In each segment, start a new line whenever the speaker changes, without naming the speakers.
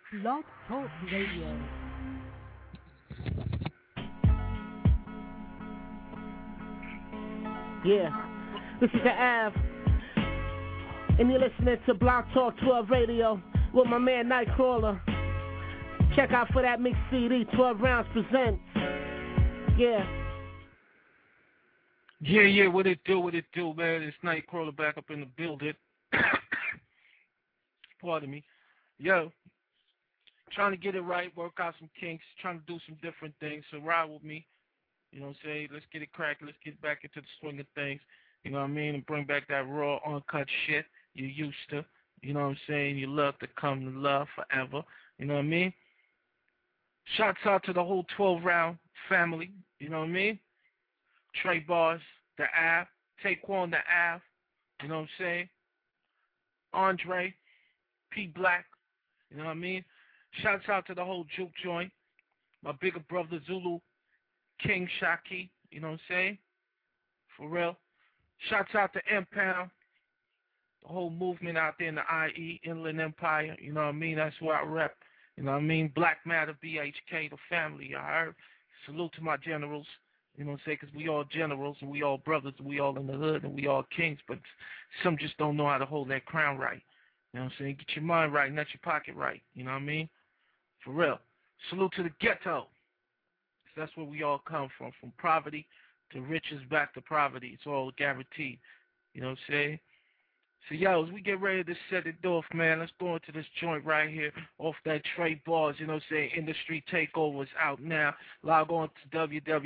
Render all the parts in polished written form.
Blog Talk Radio.
Yeah, this is the Av, and you're listening to Blog Talk 12 Radio with my man Nightcrawler. Check out for that mixed CD, 12 Rounds Presents.
Yeah, what it do, man? It's Nightcrawler back up in the building. Pardon me. Yo, trying to get it right, work out some kinks, trying to do some different things, so ride with me. You know what I'm saying? Let's get it cracking, let's get back into the swing of things, you know what I mean? And bring back that raw, uncut shit you used to, you know what I'm saying? You love to come to love forever, you know what I mean? Shouts out to the whole 12-round family, you know what I mean? Trey Bars, the Av, Taekwon the Av, you know what I'm saying? Andre, P Black, you know what I mean? Shouts out to the whole Juke joint, my bigger brother Zulu, King Shaki, you know what I'm saying? For real. Shouts out to M-Pound, the whole movement out there in the IE, Inland Empire, you know what I mean? That's where I rep, you know what I mean? Black Matter, BHK, the family, I heard. Salute to my generals, you know what I'm saying? Because we all generals and we all brothers and we all in the hood and we all kings, but some just don't know how to hold that crown right. You know what I'm saying? Get your mind right, not your pocket right, you know what I mean? For real. Salute to the ghetto. That's where we all come from poverty to riches back to poverty. It's all guaranteed. You know what I'm saying? So, yo, as we get ready to set it off, man, let's go into this joint right here off that Trey Bars, you know what I'm saying? Industry Takeover is out now. Log on to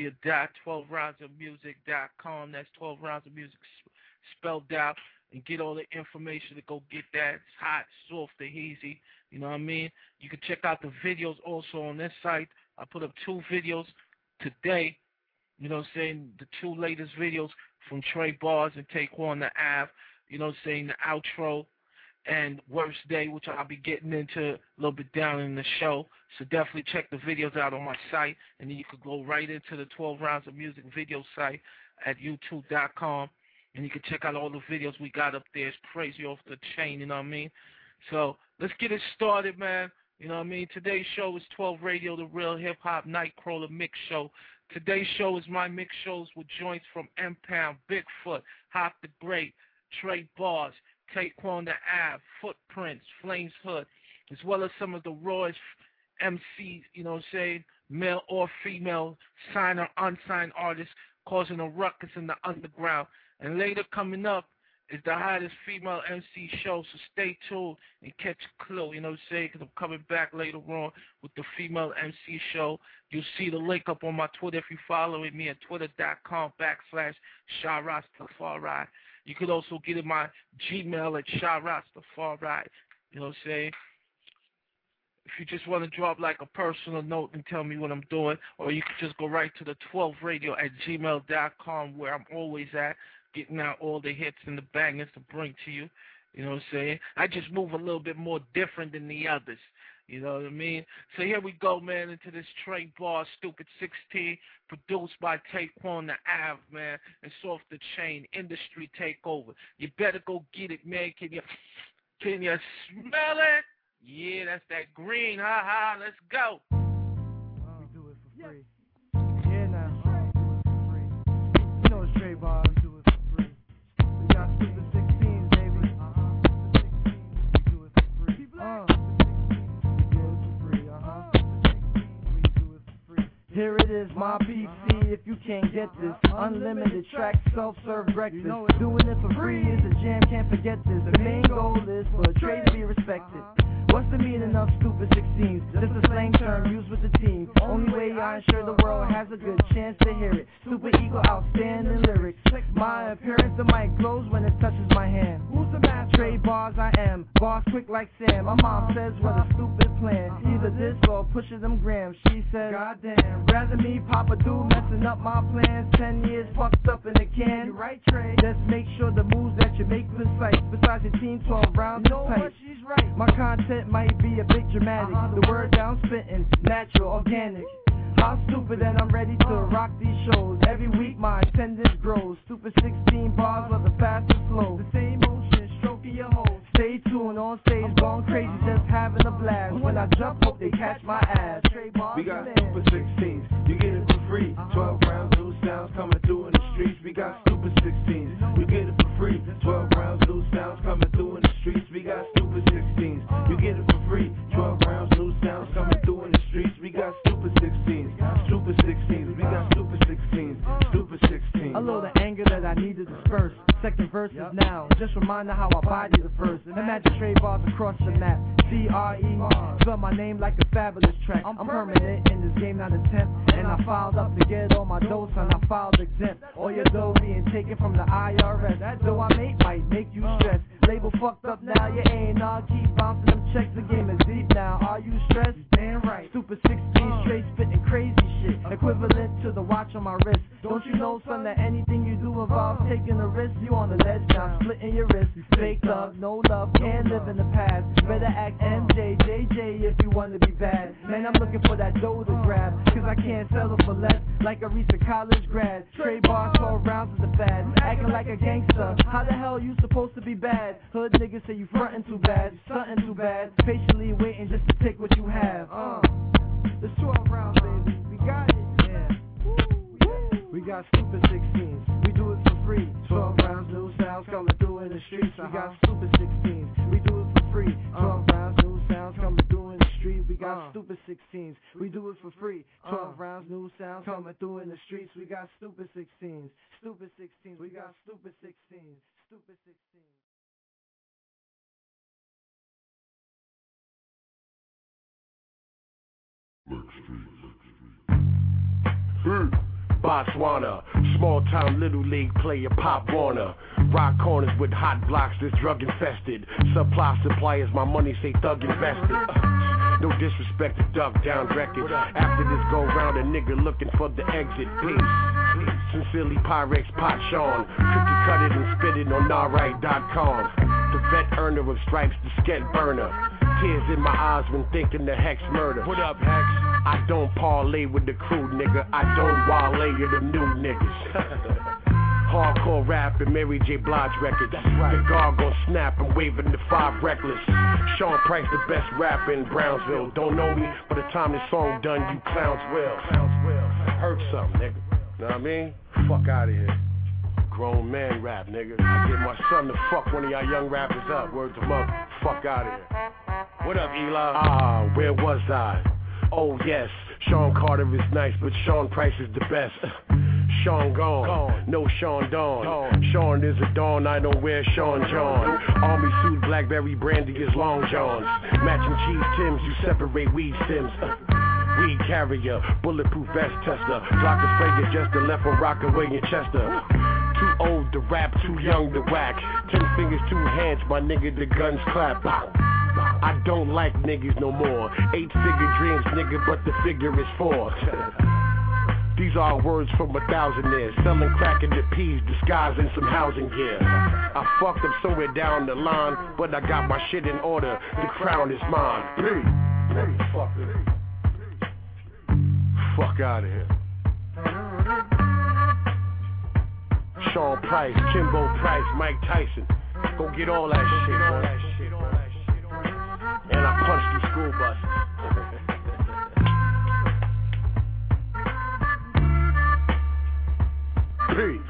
www.12roundsofmusic.com. That's 12 Rounds of Music spelled out. And get all the information to go get that. It's hot, soft, and easy. You know what I mean? You can check out the videos also on this site. I put up 2 videos today, you know what I'm saying, the 2 latest videos from Trey Bars and Taekwon the Av, you know what I'm saying, the outro and Worst Day, which I'll be getting into a little bit down in the show. So definitely check the videos out on my site, and then you could go right into the 12 Rounds of Music video site at youtube.com, and you can check out all the videos we got up there. It's crazy off the chain, you know what I mean? So let's get it started, man. You know what I mean? Today's show is 12 Radio, the Real Hip Hop Nightcrawler Mix Show. Today's show is my mix shows with joints from M-Pound, Bigfoot, Hop the Great, Trey Bars, Taekwon the Av, Footprints, Flames Hood, as well as some of the rawest MCs, you know what I'm saying, male or female, signed or unsigned artists causing a ruckus in the underground. And later coming up is the hottest female MC show, so stay tuned and catch a clue, you know what I'm saying, because I'm coming back later on with the female MC show. You'll see the link up on my Twitter if you're following me at twitter.com/ShaRastafari. You could also get in my Gmail at ShaRastafari, you know what I'm saying. If you just want to drop like a personal note and tell me what I'm doing, or you could just go right to the 12radio at gmail.com where I'm always at, getting out all the hits and the bangers to bring to you, you know what I'm saying? I just move a little bit more different than the others, you know what I mean? So here we go, man, into this Trey Bar Stupid 16, produced by Taekwon the Av, man. It's off the chain, Industry Takeover. You better go get it, man. Can you smell it? Yeah, that's that green, ha, let's go.
We do it for free. Yeah, now. You know it's Trey Bar. We got Super 16s, baby. We do it for free. We do it for free, We do it for free. Here it is, my PC. If you can't get this, unlimited track, self-serve breakfast. Doing it for free is a jam, can't forget this. The main goal is for a trade to be respected. What's the meaning of Stupid 16s? Just a slang term used with the team. Only way I ensure the world has a good chance to hear it. Super equal, outstanding lyrics. My appearance, the mic glows when it touches my hand. Who's the master? Trey Bars, I am. Bars quick like Sam. My mom says what a stupid plan. Either this or pushes them grams. She says, goddamn, rather me Papa do messing up my plans. 10 years fucked up in the can. You right, Trey? Just make sure the moves that you make precise. Besides your team 12 rounds, you know what? She's right. My content might be a bit dramatic. The word down spitting, natural, organic. How stupid that I'm ready to rock these shows. Every week my attendance grows. Stupid 16 bars with the fastest flow. The same motion, stroking your hole. Stay tuned on stage, going crazy, just having a blast. When I jump, hope they catch my ass.
We got Super 16s, you get it for free. 12 rounds, new sounds coming through in the streets. We got Super 16s, you get it for free. 12 rounds, new sounds coming through in the streets. We got Super 16s, you get it for free. 12 rounds, new sounds coming through in the streets. We got Super 16s, Super 16s. We got Super 16s, Super 16s.
A little the anger that I need to disperse. Second verse is now. Just remind her how I body the first. Imagine trade bars across the map. C-R-E, spell my name like a fabulous track. I'm permanent in this game, not a temp. And I filed up to get all my dough, son. I filed exempt. All your dough being taken from the IRS. That dough I make might make you stressed. Label fucked up now, your A&R keep bouncing them checks. The game is deep now. Are you stressed? Damn right. Super 16 straight spitting crazy shit. Equivalent to the watch on my wrist. Don't you know, son, that anything you do involves taking a risk? You on the ledge now, splitting your wrist. Fake love, no love, can't live in the past. Better act MJ, JJ if you want to be bad. Man, I'm looking for that dough to grab, cause I can't settle for less, like a recent college grad. Trade bars, 12 rounds is a fad. Acting like a gangster, how the hell you supposed to be bad? Hood niggas say you frontin' too bad, stuntin' too bad. Patiently waiting just to pick what you have. It's 12 rounds, baby, we got it. Yeah. We got Super 16s, we do it for free. 12 rounds, new sounds coming through in the streets. We got Super 16s, we do it for free. 12 rounds, new sounds coming through in the street. We got Super 16s, we do it for free. 12 rounds, new sounds coming through in the streets. We got Super 16s, Super 16s. We got Super 16s, Super 16s.
Botswana, small town little league player Pop Warner. Rock corners with hot blocks that's drug infested. Supply suppliers, my money say thug invested. No disrespect to Duck Down record. After this go round, a nigga looking for the exit. Peace. Sincerely Pyrex Pot Sean. Cookie cut it and spit it on alright.com. The vet earner of stripes, the sket burner. Tears in my eyes when thinking the Hex murder. What up, Hex? I don't parlay with the crew, nigga. I don't wale with the new niggas. Hardcore rap and Mary J. Blige records. That's right. The guard gon' snap and waving the 5 reckless. Sean Price, the best rapper in Brownsville. Don't know me, by the time this song done, you clowns will. Hurt something, nigga. Know what I mean? Fuck out of here. Grown man rap, nigga. I get my son to fuck one of y'all young rappers up. Word to mother. Fuck out of here. What up, Eli? Where was I? Oh yes, Sean Carter is nice, but Sean Price is the best. Sean gone, no Sean Dawn. Sean is a dawn, I don't wear Sean John. Army suit, Blackberry brandy is Long Johns. Matching cheese Tims, you separate weed stems. Weed carrier, bulletproof vest tester. Block the fragrance just to left for Rockaway in Chester. Too old to rap, too young to whack. 10 fingers, 2 hands, my nigga, the guns clap. I don't like niggas no more. 8-figure dreams, nigga, but the figure is 4. These are words from 1,000 years. Selling crack in the peas, disguising some housing gear. I fucked up somewhere down the line, but I got my shit in order. The crown is mine. Motherfucker. Fuck out of here. Sean Price, Kimbo Price, Mike Tyson. Go get all that shit, man. And I punched the school bus. Peace.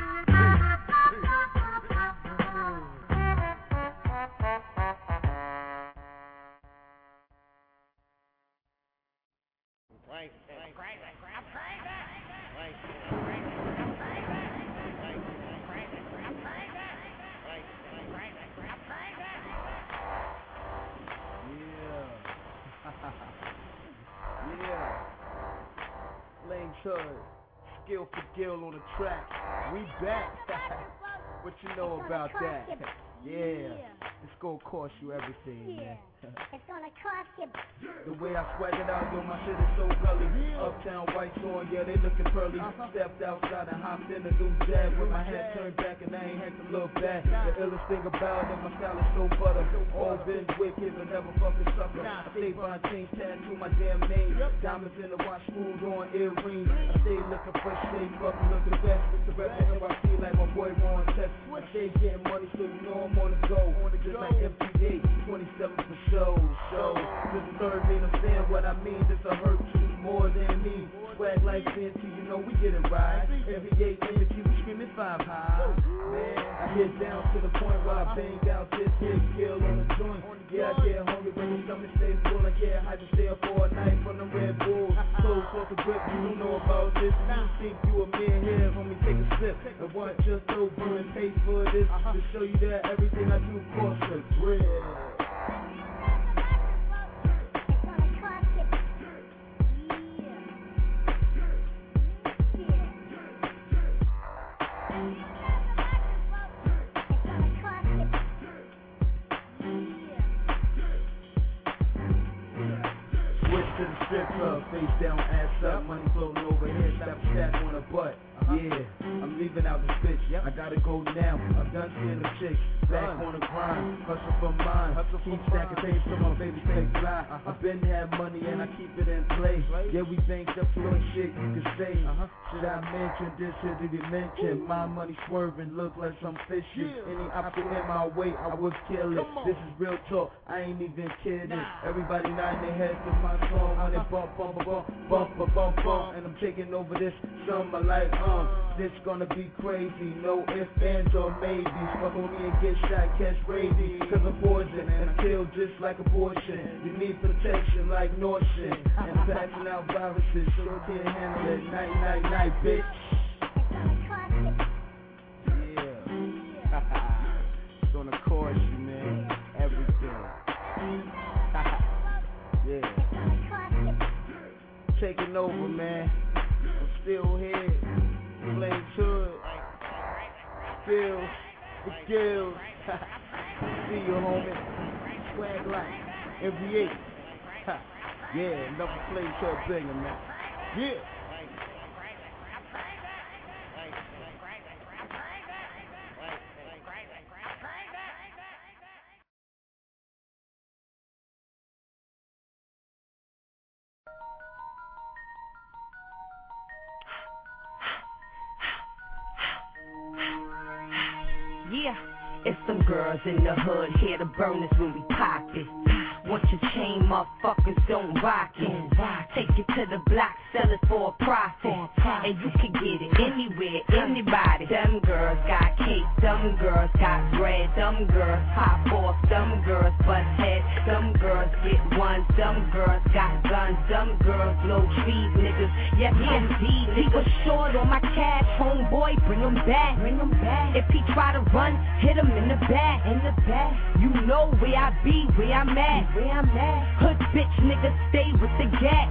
Lane Chud, skill for Gil on the track. We back. What you know about that? Yeah, it's gonna cost you everything, man.
It's gonna cost you.
The way I swag it out, yo, my shit is so gully. Uptown whites on, yeah, they looking pearly. Stepped outside and hopped in a new Jag with my head turned back and I ain't had to look back. The illest thing about it, my style is so butter. All been wicked, but never fucking sucker. I stay by chains, tattoo my damn name. Diamonds in the watch, screws on earrings. I stay looking fresh, stay fucking looking best. With the rest of NYC like my boy Ron Test. I stay getting money, so you know I'm on the go. Just like MPA, 27 for show. This is third mean, I'm saying what I mean. This a hurt you more than me. Swag like CNT, you know we get it right. Every 8 minutes, we screaming 5 high. Man, I get down to the point where I bang out this hit kill on the joint. Yeah, I get hungry when the stomach stays full. I get hype to stay up all night from the Red Bulls. So for the grip, you don't know about this. You think you a man here, homie, take a sip. And want just over and pay for this to show you that everything I do costs a grip. To the strip club, face down, ass up, money floating overhead, slap a stack on a butt. Yeah, I'm leaving out the bitch. I gotta go now. I'm done seeing the chicks. Back on the grind, hustle for mine. Keep stacking things so my baby stay fly. I've been had money and I keep it in play. Yeah, we banked up to the shit you can say. Should I mention this? Should it be mentioned? My money swerving, look like some fishy. Any obstacle in my way, I would kill it. This is real talk, I ain't even kidding. Everybody nodding their heads to my song when it bump, bump, bump, bump, bump, bump, bump. And I'm taking over this summer like this gonna be crazy, no ifs, ands, or maybes. Fuck with me and get shot, catch rabies. Cause I'm poison and I kill just like abortion. You need protection like Norton. And passing out viruses, so you can't handle it. Night, night, night, bitch. Yeah. It's gonna cost you, man. Everything. Yeah. Taking over, man. I'm still here. Playing to it. Feel the skills. See you, homie. Swag like NBA. Yeah, another play to a banger, man. Yeah.
Yeah, it's some girls in the hood here to burn us when we pop it. Want your chain, motherfuckers, don't rock it. Take it to the block, sell it for a profit. And you can get it anywhere, anybody. Them girls got cake, them girls got bread. Them girls pop off, them girls bust head. Them girls get ones, them girls got guns. Them girls blow trees, niggas. Yes, indeed. Leave a short on my cash, homeboy, bring him back. If he try to run, hit him in the back. You know where I be, where I'm at. Hood bitch nigga, stay with the gas.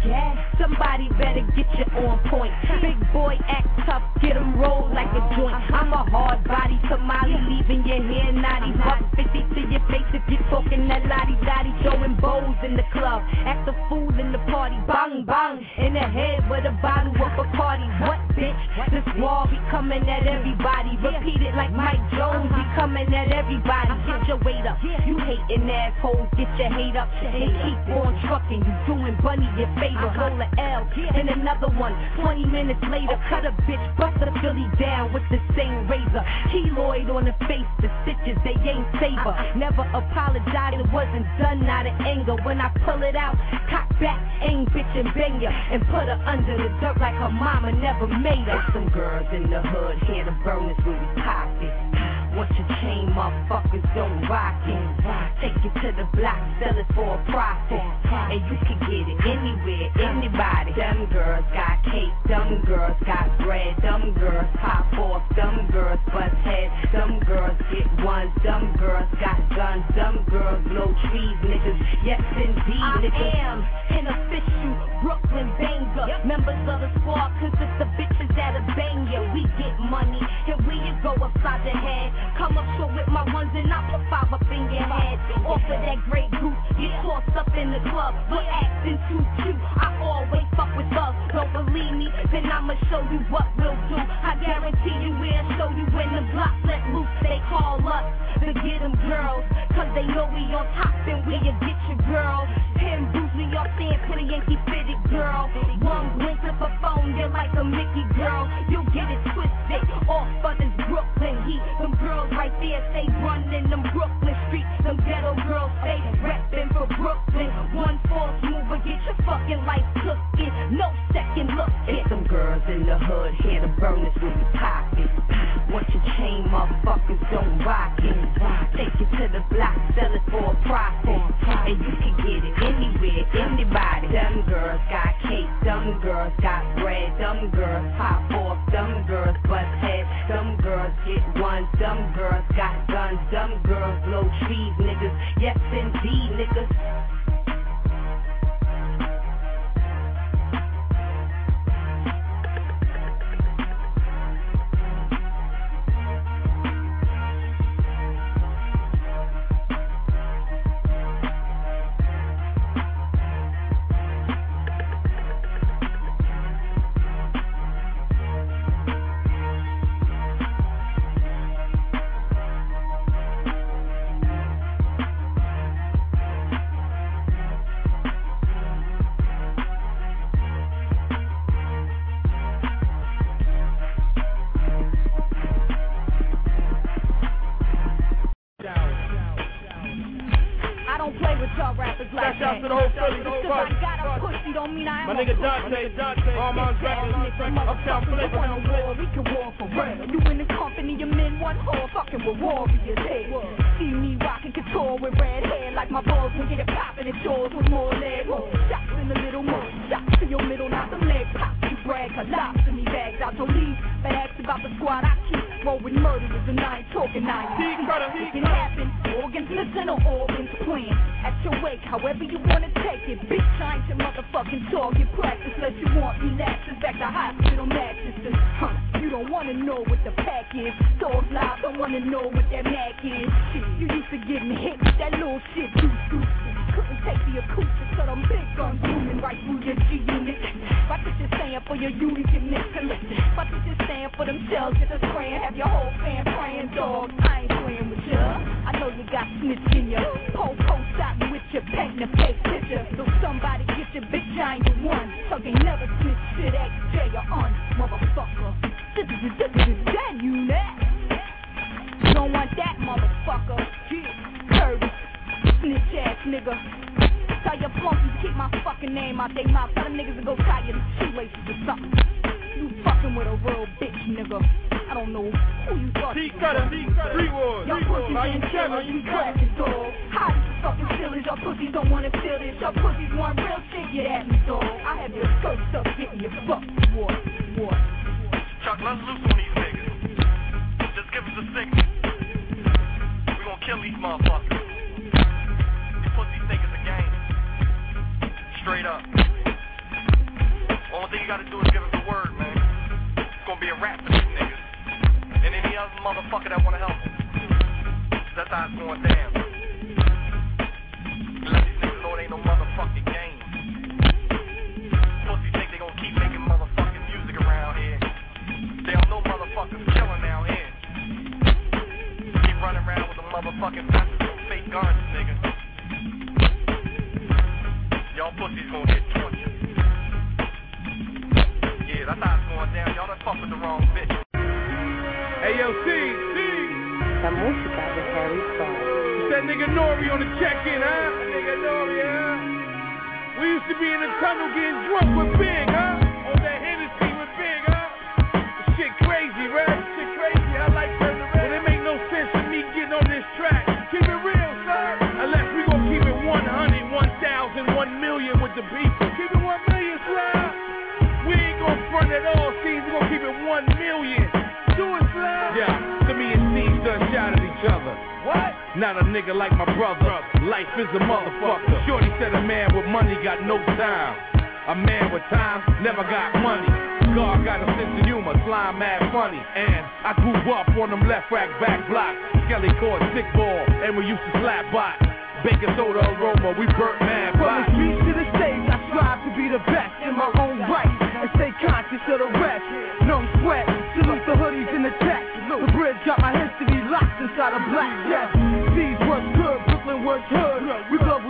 Somebody better get you on point. Big boy act tough, get him rolled like a joint. I'm a hard body tamale, leaving your hair naughty. Buck 50 to your face if you talking that lottie-dotty. Throwing bows in the club, act a fool in the party. Bang bang, in the head with a bottle of Bacardi. What bitch? This wall be coming at everybody. Repeat it like Mike Jones, be coming at everybody. Get your weight up, you hating assholes, get your hate up. And keep on trucking, you doing Bunny your favor. Roll a L, and another one. 20 minutes later, cut a bitch, bust a Philly down with the same razor. Keloid on the face, the stitches, they ain't saber. Never apologize, it wasn't done out of anger. When I pull it out, cock back, aim bitch and bang ya. And put her under the dirt like her mama never made her. Some girls in the hood here to burn us when we pop it. Want your chain, motherfuckers, don't rock it. Take it to the block, sell it for a profit. And you can get it anywhere, anybody. Them girls got cake, them girls got bread. Them girls pop off, them girls bust head. Them girls get ones, them girls got guns. Them girls blow trees, niggas. Yes, indeed, niggas. I am an official Brooklyn banger. Members of the squad consist of bitches that'll bang ya. We get money, and we go upside the head. Come up short with my ones and I put 5 up in your head. Off of that great goose, get tossed up in the club. We're acting too cute, I always fuck with thugs. Don't believe me, then I'ma show you what we'll do. I guarantee you we'll show you when the block let loose. They call us to get them girls, cause they know we on top and we'll get you girl. Pin Bruce, New York, San Pretty Yankee fitted girl. One blink of a phone, you like a Mickey girl, you'll get it twisted. Off others Brooklyn heat, them girls right there stay running them Brooklyn streets. Them ghetto girls stay reppin' for Brooklyn. One false move will get your fucking life cooking. No second look. It's some girls in the hood here to burn this with your pockets. Want your chain, motherfuckers don't rock it. Take it to the block, sell it for a profit. And you can get it anywhere, anybody. Them girls got cake, them girls got bread, them girls pop off, them girls bust heads, them girls get ones, them girls got guns, them girls blow trees, niggas. Yes indeed, niggas.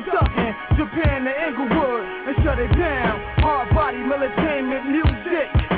Japan to Inglewood and shut it down. Hard body, militainment, music.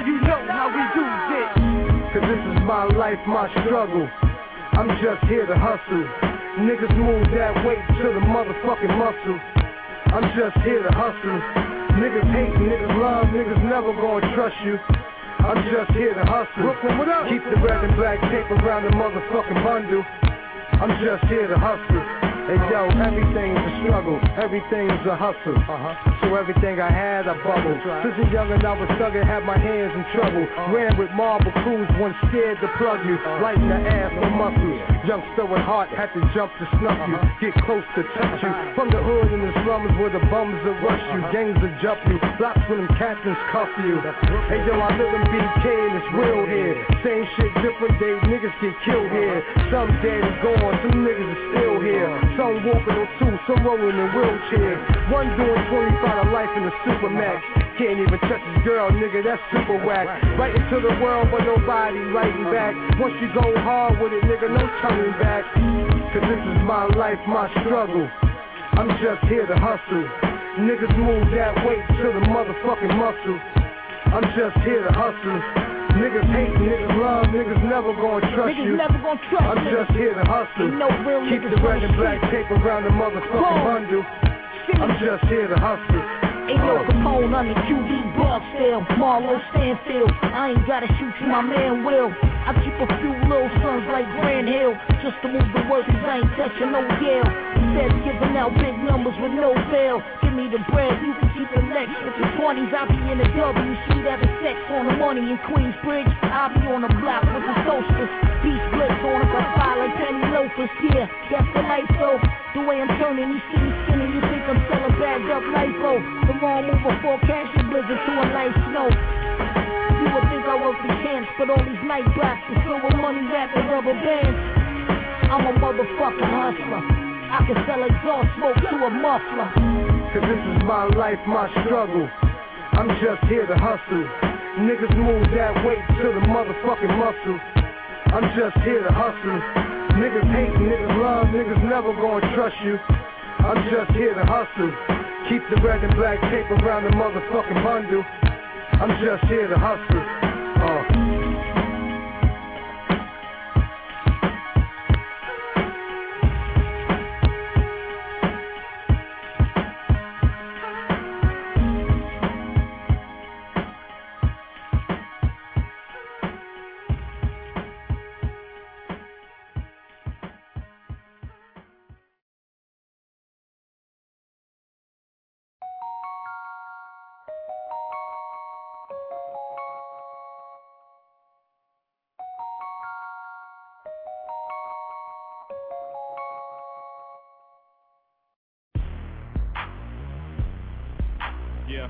you know how we do this. Cause this is my life, my struggle. I'm just here to hustle. Niggas move that weight to the motherfucking muscle. I'm just here to hustle. Niggas hate, niggas love, niggas never gonna trust you. I'm just here to hustle. Brooklyn, what up? Keep the red and black tape around the motherfucking bundle. I'm just here to hustle. Hey yo, everything's a struggle, everything's a hustle. So everything I had, I bubbled. Since a youngin' I was thuggin', had my hands in trouble. Ran with marble crews, wasn't scared to plug you. Light in the ass, no muscles. Youngster with heart, had to jump to snuff you. Get close to touch you. From the hood in the slums where the bums will rush you. Gangs will jump you, blocks when them captains cuff you. Hey yo, I live in BK and it's real here. Same shit, different day, niggas get killed here. Some dead and gone, some niggas are still here. Some walking on two, some rolling in wheelchairs. One doing 25 of life in the Supermax. Can't even touch his girl, nigga, that's super whack. Right into the world, but nobody writing back. Once you go hard with it, nigga, no turning back. Cause this is my life, my struggle. I'm just here to hustle. Niggas move that weight to the motherfucking muscle. I'm just here to hustle. Niggas hate, niggas love, niggas never gonna trust you. I'm just here to hustle. Keep the red and black tape around the motherfucking bundle. I'm just here to hustle.
Ain't no Capone on the QD block sale. Marlo Stanfield, I ain't gotta shoot you, my man will. I keep a few little sons like Grand Hill, just to move the work, cause I ain't touching no Yale. Instead of giving out big numbers with no bail. Give me the bread, you can keep the next. With the 20s, I'll be in the W, sweet having sex on the money in Queensbridge. I'll be on the block with the toasters. Beast blitz on us, I fly like penny loafers. Yeah, that's the life though. The way I'm turning, you see me skinny, you think I'm selling bagged up lipo. The wrong move will forecast your blizzard to a light snow. You would think I work the camps, but all these night blocks are filled with money wrapped in rubber bands. I'm a motherfucking hustler. I can sell exhaust smoke to a muffler.
Cause this is my life, my struggle. I'm just here to hustle. Niggas move that weight to the motherfucking muscle. I'm just here to hustle. Niggas hate, niggas love, niggas never gonna trust you. I'm just here to hustle. Keep the red and black tape around the motherfucking bundle. I'm just here to hustle.
Yeah.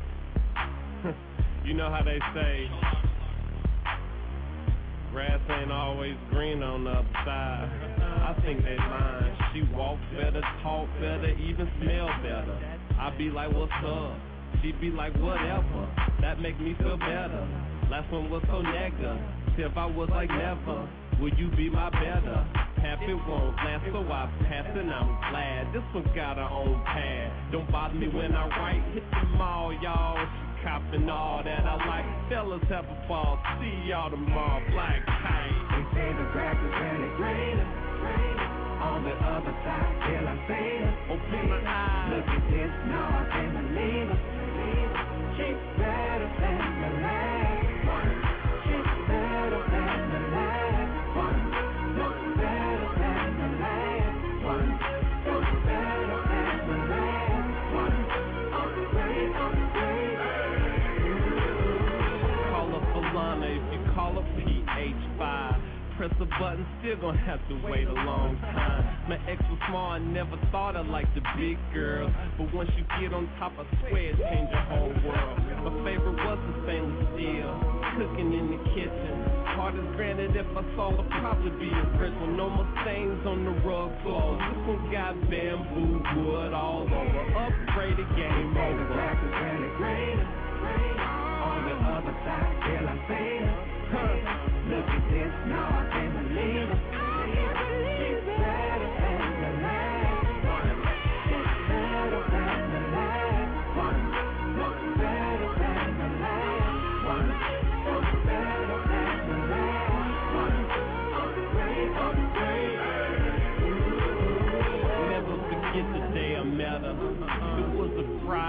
You know how they say, grass ain't always green on the other side. I think they lying. She walk better, talk better, even smell better. I be like, what's up? She be like, whatever. That make me feel better. Last one was so negative. If I was like never, would you be my better? Half it won't last, so I pass and I'm glad. This one got her own pad. Don't bother me when I write. Hit the mall, y'all. She copping all that I like. Fellas have a ball. See y'all tomorrow. Black tight.
They say the grass is really greener on the other side till I see her.
Open my eyes.
Look at this, no, I can't believe her. She's better than the last one. She's better than the last one. Looks better than the last one. Looks better than the last one. Upgrade, upgrade.
Call up Alana if you call up PH5. Press a button, still gonna have to wait a long time. My ex was small, I never thought I liked the big girls. But once you get on top, I swear it changed your whole world. My favorite was the stainless steel, cooking in the kitchen. Hard as granted, if I saw it, probably be original. No more stains on the rug floor. This one got bamboo wood all over. Upgraded, game over.
The grass is really greener on the other side till I see her. Look at this, no, I can't believe it. She's better than the last one. She's better than the last one. Looks better than the last one.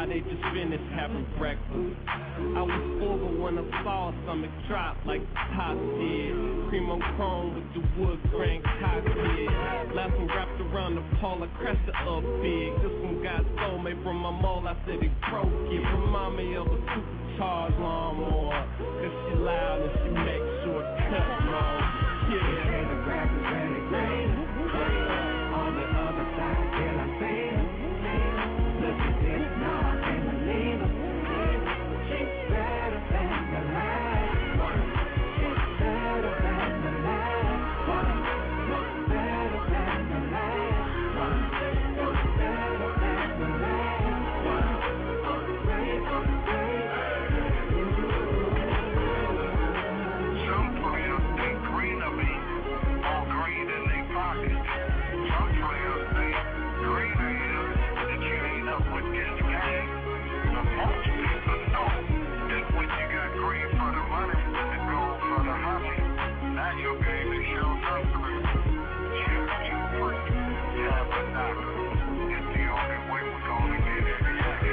high, they just finished having breakfast. I was over when I saw a stomach drop like the top did. Cream on chrome with the wood grain cockpit. Last one wrapped around the pole, I crested up big. This one got soulmate from my mole, I said it broke it. Remind me of a supercharged lawnmower, cause she loud and she makes sure it cut wrong. Yeah.
The grass is really green. On the other side, till I see her. Look at this, now I can't believe her. She's better than the last one. She's better than the last one. Looks better than the last one. Looks better than the last one. Upgrade, upgrade.
Some players think green of me, all green in their pockets. Some players think green is that you ain't up with this game. But most people know that when you got green for the money and gold for the hobby, now your game is shown up green. You put tabernacle. It's the only way we're gonna get it.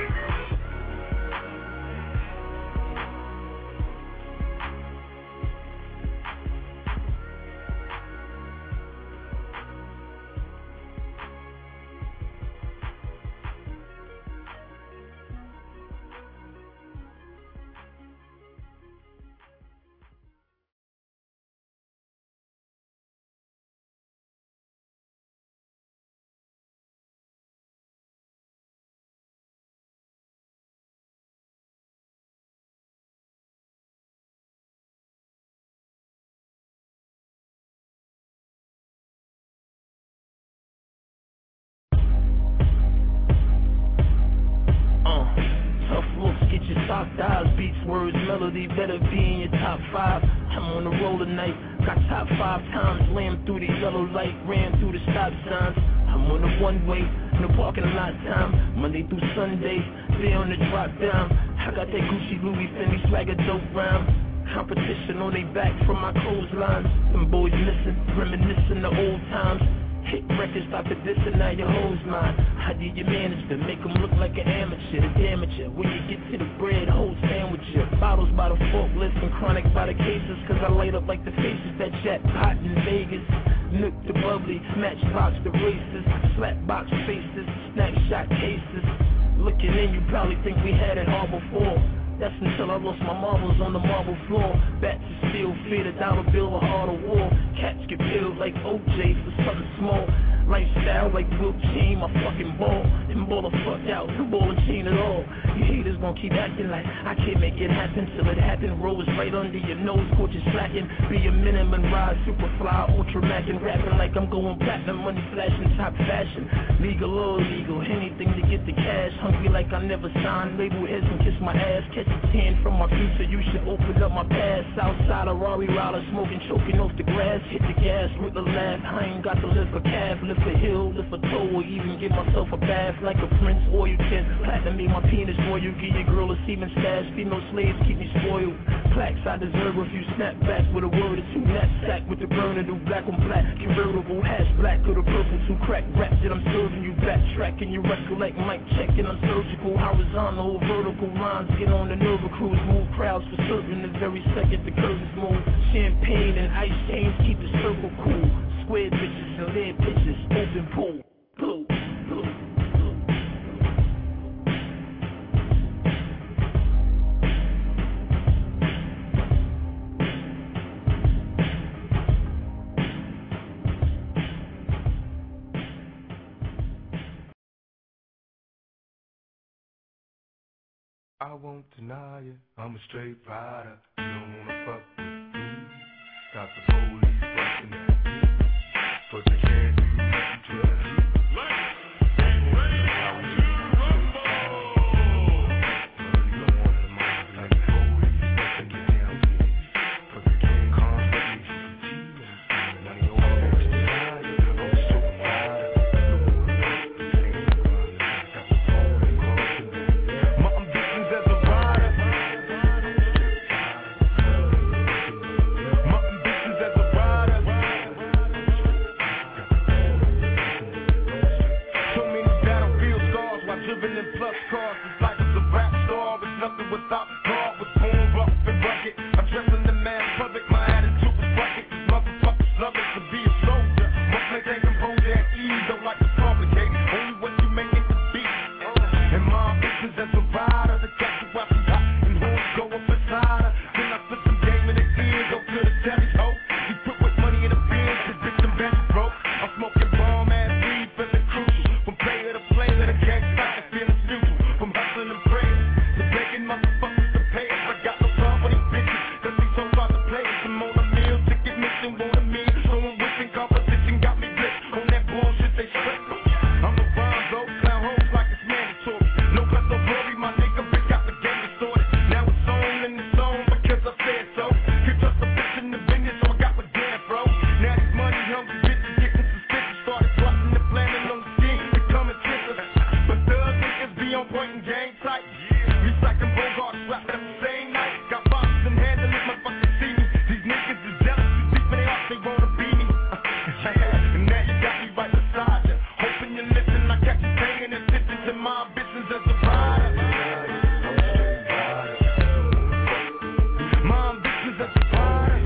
Tough looks, get your soft eyes, beats, words, melody, better be in your top 5. I'm on the roll tonight, got top 5 times, lamb through the yellow light, ran through the stop signs. I'm on the one way, no parking lot time, Monday through Sunday, they on the drop down. I got that Gucci, Louis, Fendi, swagger, dope rhyme. Competition on they back from my clotheslines. Them boys missing, reminiscing the old times. Hit records, stop the diss and now your hoes mine. How do you manage to make them look like an amateur, a damager? When you get to the bread, whole sandwich ya. Bottles by the forklift and chronic by the cases, cause I light up like the faces that jet hot in Vegas. Nook the bubbly, matchbox the races, slapbox faces, snapshot cases. Looking in, you probably think we had it all before. That's until I lost my marbles on the marble floor. Bats are still fear the dollar bill or heart of war. Cats get peeled like OJ for something small. Lifestyle like Will Chain, my fucking ball. And ball the fuck out, no ball and chain at all. You haters gon' keep acting like I can't make it happen till it happen. Rolls right under your nose, coaches slacking. Be a minimum ride, super fly, ultra mackin'. Rapping like I'm going platinum, money flashing, top fashion. Legal or illegal, anything to get the cash. Hungry like I never signed, label heads and kiss my ass. Catch a tan from my future, you should open up my past. Outside a Rari Rala, smoking, choking off the grass. Hit the gas with a laugh, I ain't got to lift a calf. Lift a hill, lift a toe, or even give myself a bath. Like a prince, or you can platinum me my penis for you. Give your girl a semen stash, female slaves keep me spoiled. Plaques I deserve if you snap back with a word or two. Knapsack with the burner, do black on black. Convertible, hash black or the purple. Two crack rap that I'm serving you. Backtracking, you recollect, mic checking. I'm surgical, horizontal, vertical lines. Get on the Nova Cruise, move crowds for certain. The very second the curtains move. Champagne and ice chains keep the circle cool. Square bitches and lead pitches, open pool. Blue, blue.
I won't deny it, I'm a straight rider. You don't wanna fuck with me. Got the police busting at me, but they can't do nothing to me.
As a
without guard, was born rough and rugged. I'm dressing the man public, my attitude was rugged. Motherfuckers love it to be a soldier. Must maintain composure at ease, don't like to complicate. Only what you make it to be. And my business as a rider, the captain while she hot and horns go up beside her. Then I put some game in the ear, go to the telly's hoe. He put with money in the bins, his bitch and bench broke. I'm smoking bomb ass weed, feeling crucial. From player to player, the gang stop and feeling neutral. From hustling and praying to begging motherfuckers to pay us. I got no time for these bitches, cause they so hard to play. Some on a meal, ticket missing, want a meal. Someone wishing competition got me blitzed. On that bullshit they strip. I'm a rhyme though, clown hoes like it's mandatory. No cuss, no glory, my nigga, bitch got the game distorted. Now it's on and it's on because I said so. Can't trust a bitch in the business, so I got my damn bro. Now these money hungry bitches getting suspicious. Started plotting and planning on the scheme to come and kiss us. But thug niggas be on point and gang tight. Recycling Bogart, slapping up the same night. Got boxes and handling it, motherfuckers see me. These niggas is jealous, deep in their hearts, they wanna be me. And now you got me right beside you. Hoping you listen, I catch you paying attention to my business as a rider. My business as a rider.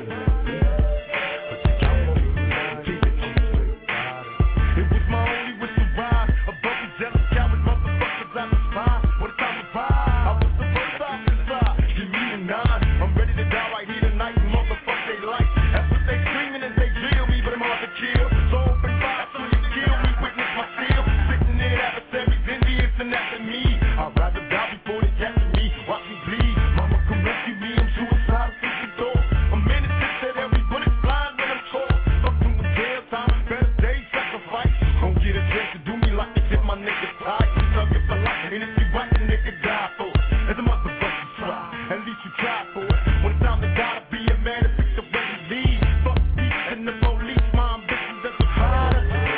It was my only wish to ride above the jealous coward motherfuckers I despise. What a time to ride. I was the first officer. Give me the 9. I'm ready to die right here tonight. Motherfuck they like. That's what they screaming as they drill me, but I'm hard to kill. So open fire, so you kill me. Witness my steel. Sitting there, adversaries, envious and after me. I'd rather die before they catch me. Watch me bleed. Mama come rescue me. I'm suicidal since the door. I'm innocent that every bullet's blind when I'm caught. Up to the jail time, better days sacrifice. Don't get a chance to do me like they did my nigga tight. Love you for life, and if you right, the nigga die for it. As a motherfucker try, at least you try for it. When it's time to die, to be a man and fix the way you lead. Fuck peace and the police, my ambitions as a rider.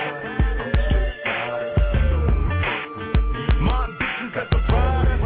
My ambitions as a rider.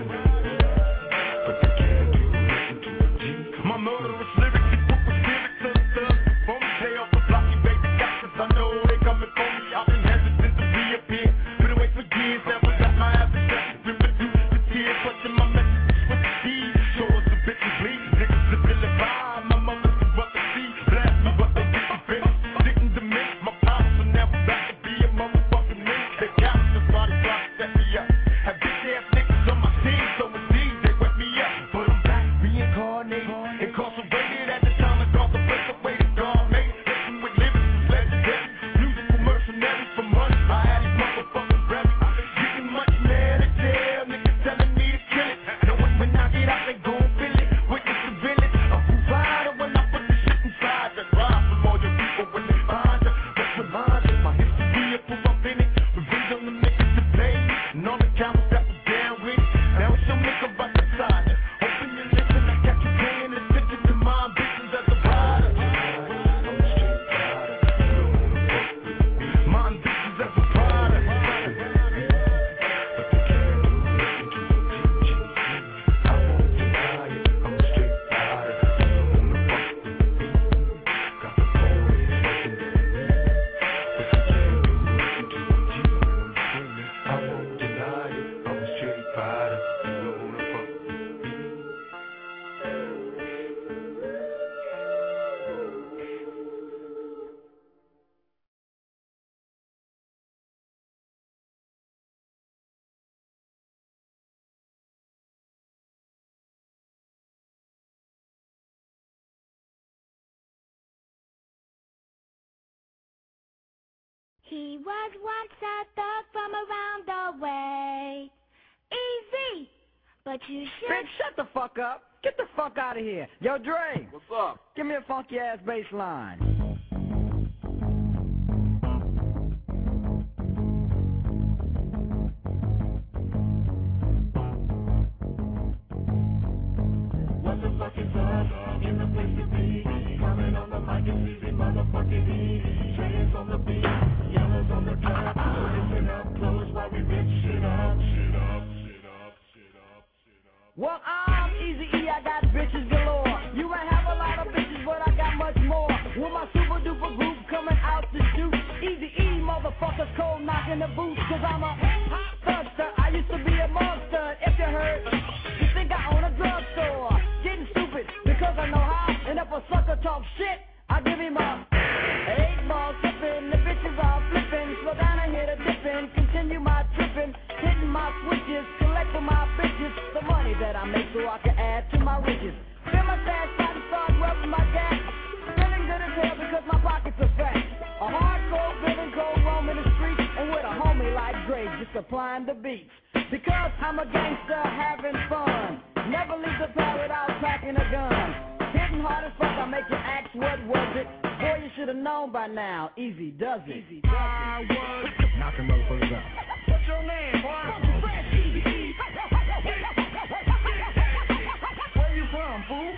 My murderous lyrics, they put my spirit to the thug. Phone stay off the block, you baby got this. I know they coming for me. I've been hesitant to reappear. Been away for years, never got my adversary. Reproduce the tears, clutching my messages with the deed. Show us the bitches bleed, niggas to feel it vibe. My mother's the what they see, blast me but they didn't finish. Didn't diminish my power, so now I'm back to be a motherfucking minute. They count the body block, set me up. Have bitch ass niggas on my team, so indeed they wet me up. But I'm back, reincarnated, incarcerated at the time. I called the place away to God made. Listen with lyrics is legendary. Musical mercenaries for money. I had these motherfuckers ready. Getting much man to tell. Niggas telling me to kill it. Knowing when I get out, they gon' feel it. Witness the village. I'm a rider when I put the shit inside. That ride from all your people when they find you. Let's remind you, my history of proof I've been it. Revenge on the niggas that play me. And all the cowards that was down with it. Now it's your nigga right beside you. Hoping you listen, I got you paying attention to my ambitions as a rider. My ambitions as a rider. I won't deny it, I'm a straight rider. Got the police fucking with me. But you can't do nothing to a G when I'm screaming. I won't deny it, I'm a straight rider. You don't wanna fuck with me.
He was once a thug from around the way. Easy, but you should.
Bitch, shut the fuck up. Get the fuck out of here. Yo, Dre.
What's up?
Give me a funky ass bass line.
What the fuck is up? In the place to be. Coming on the mic and easy motherfucking E. Trains on the beat, yellows on the track. So listen up close while we rip shit up. Shit up, shit up, shit up, shit up.
Well, I'm Easy E, I got bitches galore. You might have a lot of bitches, but I got much more. With my super duper group coming out to shoot. Easy E, motherfuckers cold knocking the boots. Cause I'm a hip hop thugster. I used to be a monster, if you heard. You money that I make so I can add to my riches. Fill my stash spot and start rubbing my gas. Feeling good as hell because my pockets are fat. A hardcore villain, go roaming the streets, and with a homie like Dre, just supplying the beats. Because I'm a gangster having fun. Never leave the pad without packing a gun. Hitting hard as fuck, I make you ask what was it. Boy, you should've known by now. Easy does it. Easy does it.
Knocking motherfuckers out.
What's your name, boy? Where you from, fool?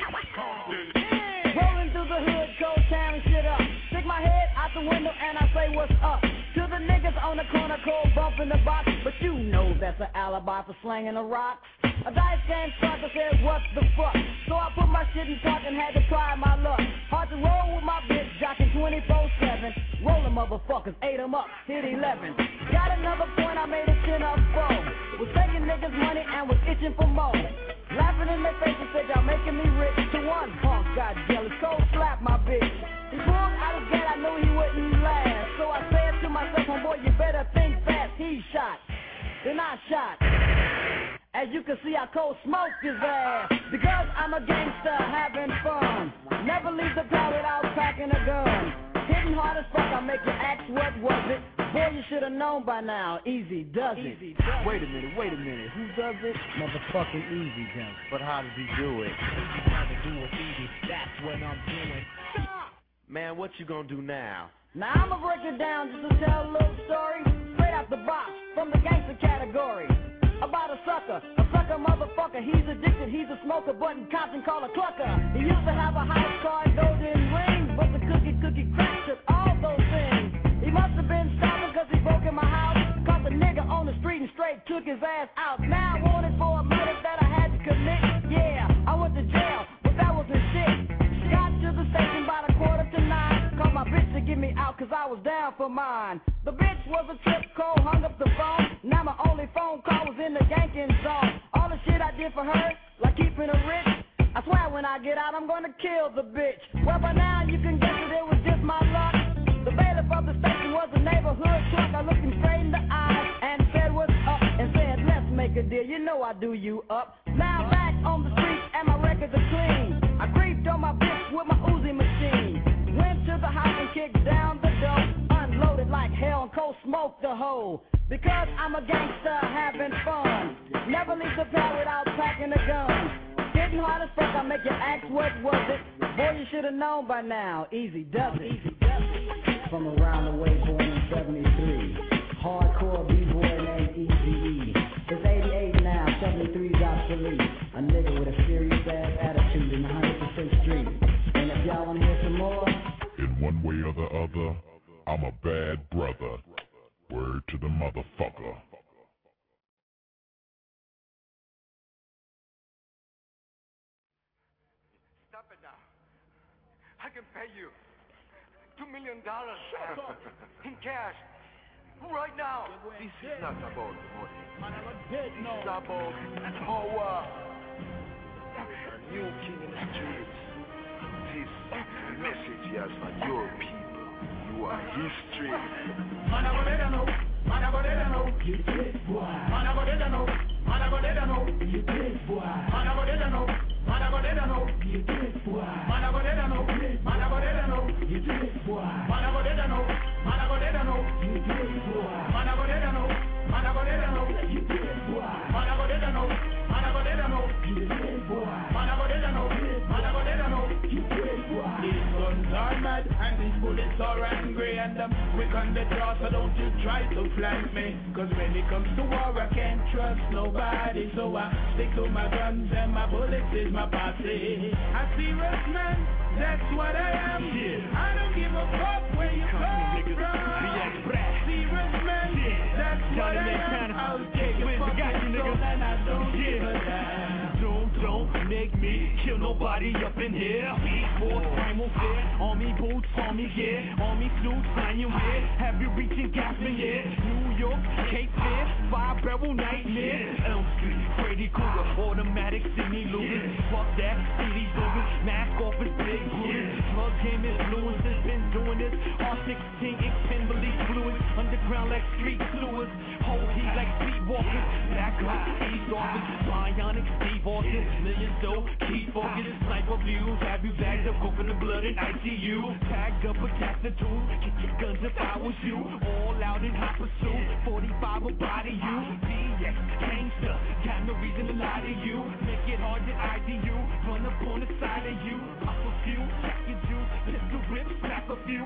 Rolling through the hood, cold tearing shit up. Stick my head out the window and I say what's up. To the niggas on the corner, cold bumping the box. But you know that's an alibi for slanging the rocks. A dice game sucker said, what the fuck? So I put my shit in park and had to try my luck. Hard to roll with my bitch, jocking 24/7. Rolling motherfuckers, 8 'em up, hit 11. Got another point, I made a 10 up 4. Was taking niggas' money and was itching for more. Laughing in their faces, said y'all making me rich. To one punk got jealous, cold slap my bitch. He pulled out his gun, I knew he wouldn't last. So I said to myself, homeboy, you better think fast. He shot, then I shot. As you can see, I cold smoked his ass. Because I'm a gangster having fun. Never leave the pad without packing a gun. Hitting hard as fuck, I make you ask what was it. Boy, you should've known by now. Easy does it.
Wait a minute. Who does it? Motherfucking Easy does. But how does he do it?
How to do it easy, that's what I'm doing.
Man, what you gonna do now?
Now I'ma break it down just to tell a little story. Straight out the box, from the gangster category. About a sucker motherfucker. He's addicted, he's a smoker, button cops and call a clucker. He used to have a house car, golden ring, but the cookie crack took all those things. He must have been stopping cause he broke in my house. Caught the nigga on the street and straight took his ass out. Now I wanted for a murder that I had to commit. Yeah, I went to jail, but that was the shit. Got to the station by the 8:45. Called my bitch to get me out cause I was down for mine. The bitch was a trip cold, hung up the phone. Now my only phone call was in the yanking zone. All the shit I did for her, like keeping her rich. I swear when I get out I'm gonna kill the bitch. Well by now you can guess that it was just my luck. The bailiff of the station was a neighborhood truck. I looked him straight in the eye and said what's up. And said let's make a deal, you know I do you up. Now back on the street and my records are clean. I creeped on my bitch with my Uzi machine. Went to the house and kicked down the door. Unloaded like hell and cold smoked the hole. Because I'm a gangster having fun. Never leave the pad without packing a gun. Getting hard as fuck, I make you ask what was it. Boy, you should've known by now. Easy does it. Easy does it.
From around the way, born in 73. Hardcore B-boy named Eazy-E. It's 88 now, 73's obsolete. A nigga with a serious ass attitude in 100% street. And if y'all wanna hear some more,
in one way or the other, I'm a bad brother. Word to the motherfucker.
Stop it now. I can pay you $2 million in cash right now.
This is not about money. This is about power. A new king in the streets. This message here is for your people. You are history.
Man, I go dead and know. Man, I go dead and know. You did, boy. Man, I go dead and know. Man, I go dead and know. You did, boy. Man, I go dead and know. Man, I go dead and know. You did, boy. Man, I go dead and know. Man, I go dead and know. You did, boy. Man, I go dead and know. Man, I go dead and know. You did, boy. Man, I go dead and know. Man, I go dead and know. You did, boy. Man, I go dead and know. Man, I go dead and know. You did, boy. Man, I go dead and know. Man, I go dead and know. You did, boy.
These guns are mad and these bullets are angry and I'm quick on the draw, so don't you try to flank me. Cause when it comes to war I can't trust nobody, so I stick to my guns and my bullets is my posse. A serious man, that's what I am. I don't give a fuck where you come from. Serious man, that's what I am. I'll take your fucking soul and I don't give a damn. Don't make me kill nobody up in here. Force primal fear, army boots on me, yeah. Army suits, sign you here. Have you reaching Gasping, yeah. New York, Cape Fear, 5-barrel nightmare. Elm Street, Freddy Krueger, automatic semi looters. Fuck that, CD boogers, mask off his big booty. Plug game is fluent, has been doing this. R16, expend belief fluids. Under
underground like street sewers. Whole heat like sleepwalkers. Back up, east office, bionic, Steve Austin. Millions though, keep focused. Sniper views, have you bagged up, coke in the blood in ICU. Tagged up, attack the tools, kick your guns if I was you. All out in hot pursuit, 45 will body you. DX, gangster, got no reason to lie to you. Make it hard to ID you, run up on the side of you. Pop a few, check your juice, pistol whip, snap a few.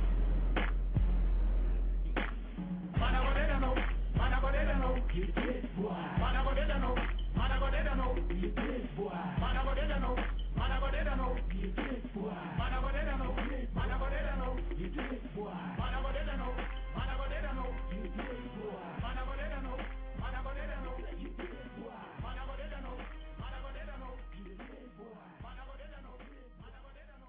Man, I go dead, I know. Man, I go dead, I know. You did, boy. Man, I go dead, I know. Man, I go dead, I know. You did, boy. Man, I go dead, I know. Man, I go dead, I know. You did, boy. Man, I go dead, I know. Man, I go dead, I know. You did, boy. Man, I go dead, I know. Man, I go dead, I know. You did, boy. Man, I go dead, I know. Man, I go dead, I know. You did, boy. Man, I go dead, I know. Man, I go dead, I know. You did, boy. Man, I go dead, I know. Man, I go dead, I know.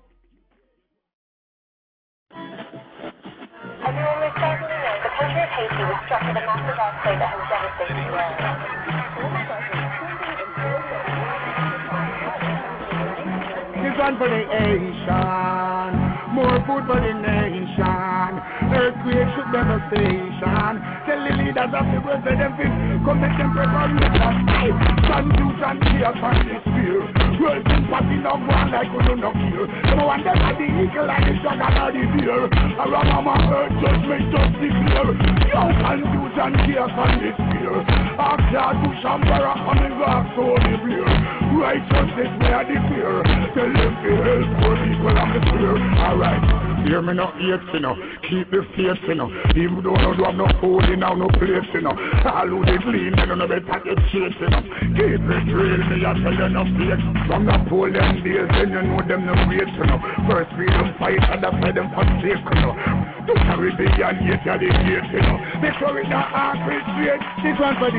Everyone is starting to know the country of Haiti was struck with a massive earthquake that has devastated the world.
This one for the Asian, more food for the nation. Earthquake shook devastation. Tell the leaders of the world, say them fit, come make them preparation. Confusion, chaos and despair. World sympathy no go on like we do not care. Some want them at the eagle and the sugar and the beer. Around mama earth judgment just declare. Yo, confusion, chaos and despair. After Bush and Barack and the rock so the blur. Righteousness may I declare. Tell them to help poor people and the fear. Alright, hear me no hate, you know. Keep the faith, you know. Even though no do have no food in now, no place, you know. All who they clean, they don't know better get chase, you know. Keep it real, me I tell you no fake. From Napoleon days, then you know them no great, you know. First freedom fight, and after them for safe, you know. Do carry the and yet you the gate, you know. Make sure it's not arbitrate. This one for the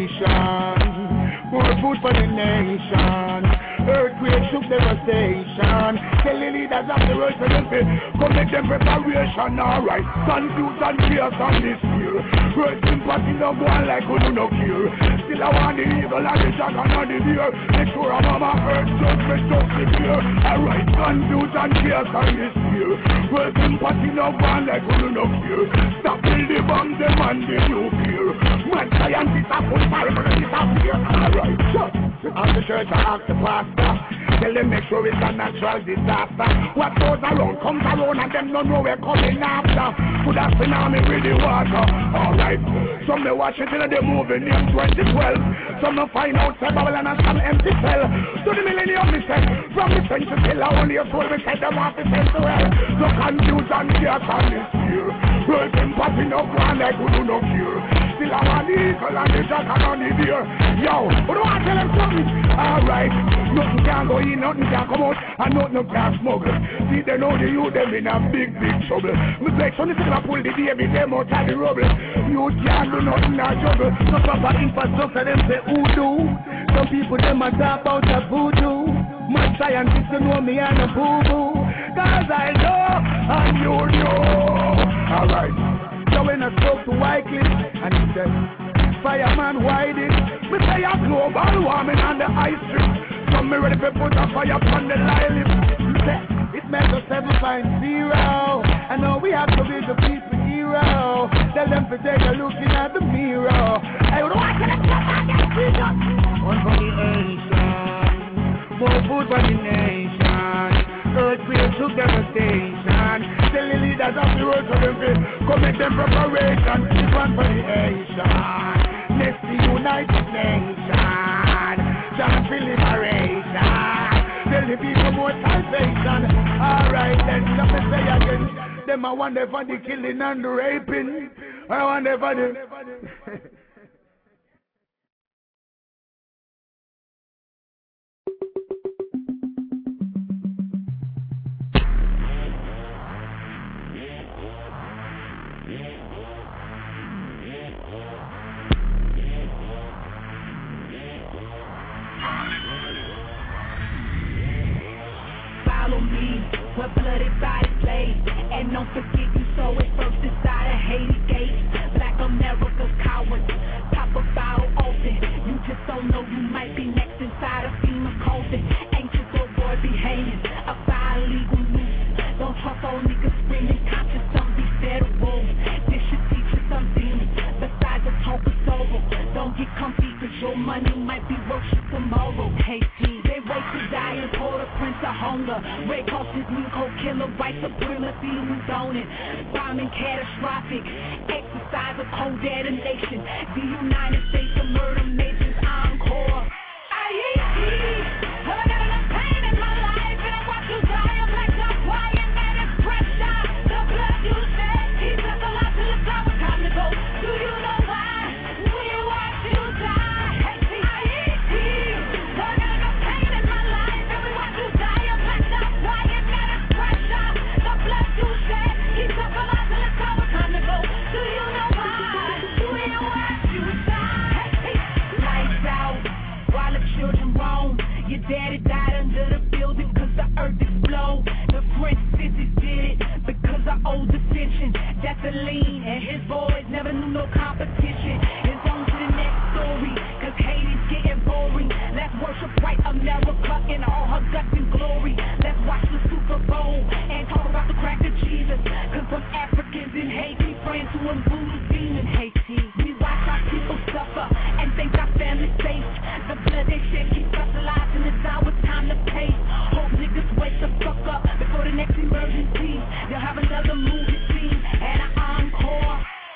Asian. More food for the nation. Earthquake shook devastation. Tell the leaders of the world to them fit. Come make them preparation, alright. Confusion, chaos and despair. World sympathy no go on like we do no care. Still I want the evil and the dragon and the beer. Make sure I'm on my earth judgment just secure. Alright, confusion, chaos and despair. World sympathy no go on like we do no care. Stop building bomb them and the nuclear. Mad scientists are full fire for the disappear. Alright, shut. On the church I ask the pastor. Tell them make sure it's a natural disaster. What goes around comes around and them don't know we're coming after. Put a tsunami with the water. Alright, some they watch it till they moving in 2012. Some they find out say Babylon and some empty cell. To the millennium me say, from the century till only a soul we say them off the sense to hell. No confusion, chaos and despair. World sympathy no go on like we do no cure. Still I want the eagle and the dragon on the deer. Yo, but do I tell them something? Alright, nothing can go in, nothing can come out, and nothing can smuggle. See, they know the youth, them in a big, big trouble. Me like, so they gonna pull the baby, them out of the rubble. Youth can't do nothing, not juggle. No proper infrastructure, them say voodoo. Some people, them a talk about a voodoo. Mad scientists, you know me and a boo-boo. Cause I know, and you know. Alright, so when I spoke to Wycliffe, and he said, fireman, why this? We say a global warming on the ice strip. Some me ready to put a fire upon the lily. It measures 7.0. I know we have to be the peaceful hero. Tell them to take a look in at the mirror. I don't want to let them one for the nation, more food for the nation. Earthquake took devastation. Tell the leaders of the world to them come make them preparation. This one for the nation. Next the United Nation. Chant for liberation. Tell the people more salvation. Alright then, let me say again. Them I wonder for the killing and the raping. I wonder for the
Follow me, where blooded bodies lay. And don't forget you saw it first inside of Haiti Gate. Black America's cowards, pop a bottle open. You just don't know you might be next inside a FEMA coffin. Anxious old boy be hanging, a fire legal noose. Don't trust old niggas screaming, conscious, some be federal. This should teach us
Your money might be worship tomorrow. Hey, T, they wait to die and pour the prince of hunger. Red cautious, mean cold killer, white supremacy, who's on it? Bombing catastrophic, exercise of cold detonation. The United States of murder nations encore. IET, well, I got enough pain in my life, and I watch you die. I'm like a quiet man, it's pressure. The blood you shed, he took a lot to the top. It's time to go. Do you know why? We watch you die. Hey, IET, well, I got enough pain in my life, and we watch you die. I'm like a quiet man, it's pressure. The blood you shed, he took a lot to the top. It's time to go. Do you know why? We watch you die. Hey, lights out while the children roam. Your daddy died under the building cause the earth explode. The French cities did it because of old detention. That's a lean and his boys never knew no competition. It's on to the next story cause hate is getting boring. Let's worship white America in all her guts and glory. Let's watch the Super Bowl and talk about the crack of Jesus. Cause some Africans in Haiti praying to a voodoo demon. Haiti, we watch our people suffer and think our family's safe. The blood they shed keeps us alive and it's our time to pay. Hope niggas wake the fuck up before the next emergency. They'll have another movie scene and an encore.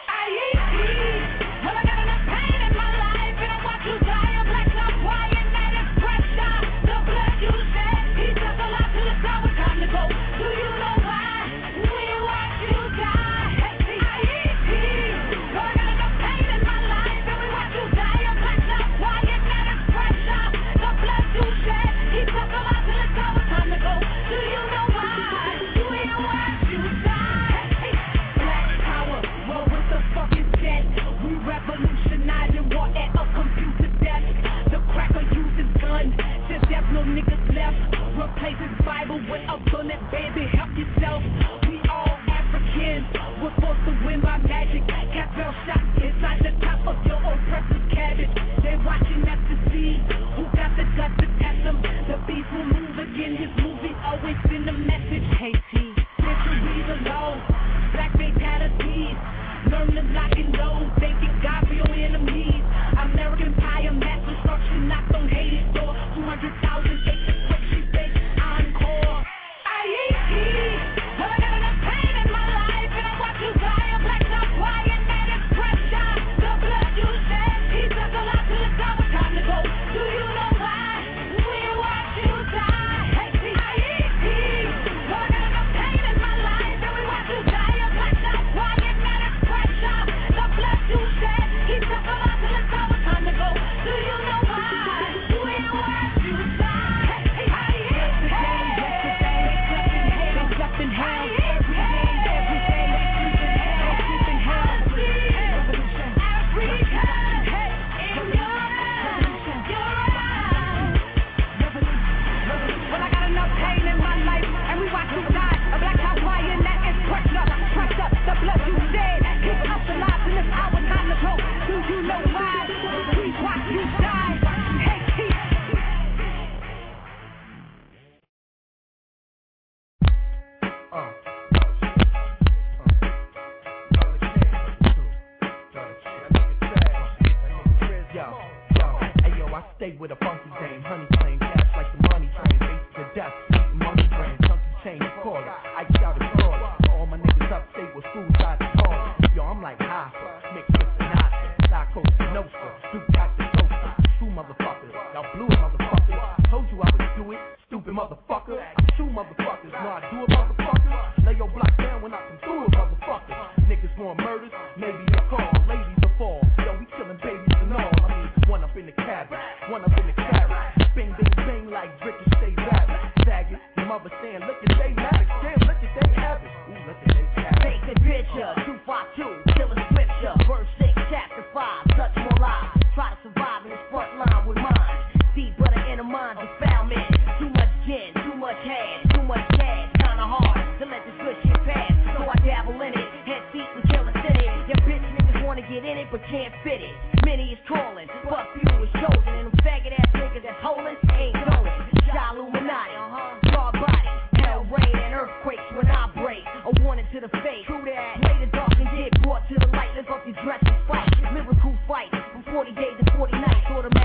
IET, well I got enough pain in my life and I watch you die. I'm like a quiet man, it's pressure. The blood you shed, he took a lot to the top. It's time to go. Do you know why? We watch you die. Hey, IET, well I got enough pain in my life and we watch you die. I'm like a quiet man, it's pressure. The blood you shed, he took a lot to the top. It's time to go. Do you know why? We watch you die. Hey, Black power, well what the fuck is that? We revolutionizing war at a computer desk. The cracker uses guns, since there's no niggas left. Replaces Bible with a bullet, baby, help yourself. We all Africans, we're forced to win by magic. Capel shots inside the top of your oppressor's cabbage. They're watching us to see who got the guts to test them. The beast will move again, his movies always send a message. Haiti, centuries alone, black fatalities. Learn to lock and load, thanking God for your enemies. American pie, mass destruction, knocked on Haiti's door. 200,000 acres, quick, she fakes encore. IET, well I got enough pain in my life and I watch you die. I'm like a quiet man, it's pressure. The blood you shed, he took a lot to the top. It's time to go. Do you know why? We watch you die. Hey, IET, well I got enough pain in my life and we watch you die. I'm like a quiet man, it's pressure. The blood you shed, he took a lot to the top. It's time to go. Do you know why? We watch you die. Hey, yesterday, they slept in hell. Every day, they sleep in hell. Revolution, Africa, in your eyes. Well, I got enough pain in my life, and we watch you die. A black Hawaiian that is crushed up, the blood you shed. Keep us alive in this hour, time to go. Do you know why? We watch you die. Hey,
I stay with a funky dame, honey plane, cash like the money train, face to death, eating monkey brain, chunky chain, quarter, iced out a fraud. All my niggas upstate with food side to call. Yo, I'm like Hoffa, mixed with Sinatra, Psycho Nostra, Duke Tactic Toaster, true motherfuckers, y'all blue motherfuckers. Told you I would do it, stupid motherfucker. I shoot motherfuckers, know I do it, motherfucker. Lay your block down when I come through it, motherfucker. Niggas want murders, maybe a call, ladies a fall. Yo, we killing babies and all. I mean, one up in the cabin, one up in the carrot. Bing, bing, bing like Ricochet rabbit. Faggot, your mother saying, look at they Maddox. Damn, look at they habits. Ooh, look at they habits.
Take the picture, 252, killing scripture. Verse 6, chapter 5, touch more lives. Try to survive in this front line with mine. Deep but the inner minds of foul men. Too much gin, too much hand, too much cash. Kinda hard to let this good shit pass. So I dabble in it, head feet and kill us in it. Your bitch niggas wanna get in it but can't fit it. Many is crawling, but few is chosen. And them faggot ass niggas that's holding ain't going. Ja Illuminati, broad body, hell rain and earthquakes when I break. A warning to the face. True that. Play the dark and get brought to the light. Lift up your dress and fight. Lyrical fight from 40 days to 40 nights. Automatic.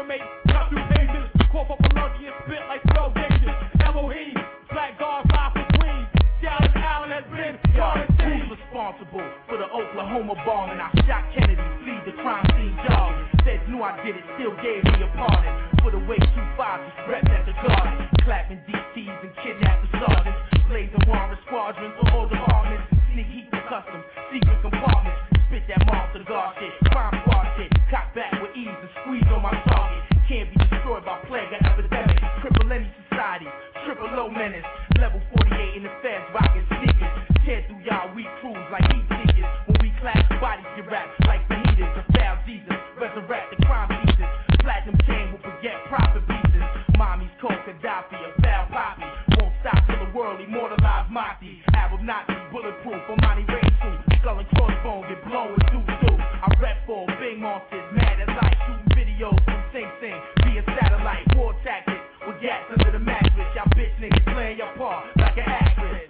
Pyramid, cut through pages. Cough up a lunky and spit like 12 gauges. Elohim, black guard, fly for Queens. Dallas Allen has been who's responsible for the Oklahoma bombing? I shot Kennedy, flee the crime scene dog. Said knew I did it, still gave me a pardon. For the way 2-5 just repped at the garden. Clapping DTs and kidnapped the sergeants. Blazing warrant squadrons for all departments. Sneak heat for custom, secret compartments. Spit that monster guard shit, crime squad shit. Cock back with ease and squeeze on my target. Can't be destroyed by plague or epidemic. Cripple any society, triple low menace. Level 48 in the feds, rockin' sneakers. Tear through y'all weak crews like heat seekers. When we clash, bodies get wrapped like fajitas. The foul Jesus, resurrect the crime pieces. Platinum chain will forget profit pieces. Mommy's cold Gaddafi, a foul poppy. Won't stop till the world immortalize Mati. Arab Nazi, bulletproof, Omani rain suit. Skull and crossbone get blown with doo-doo. I rep for big monsters, mad as light. Shooting videos from Sing Sing, via satellite. War tactics with gas under the mattress. Y'all bitch niggas playing your part like an actress.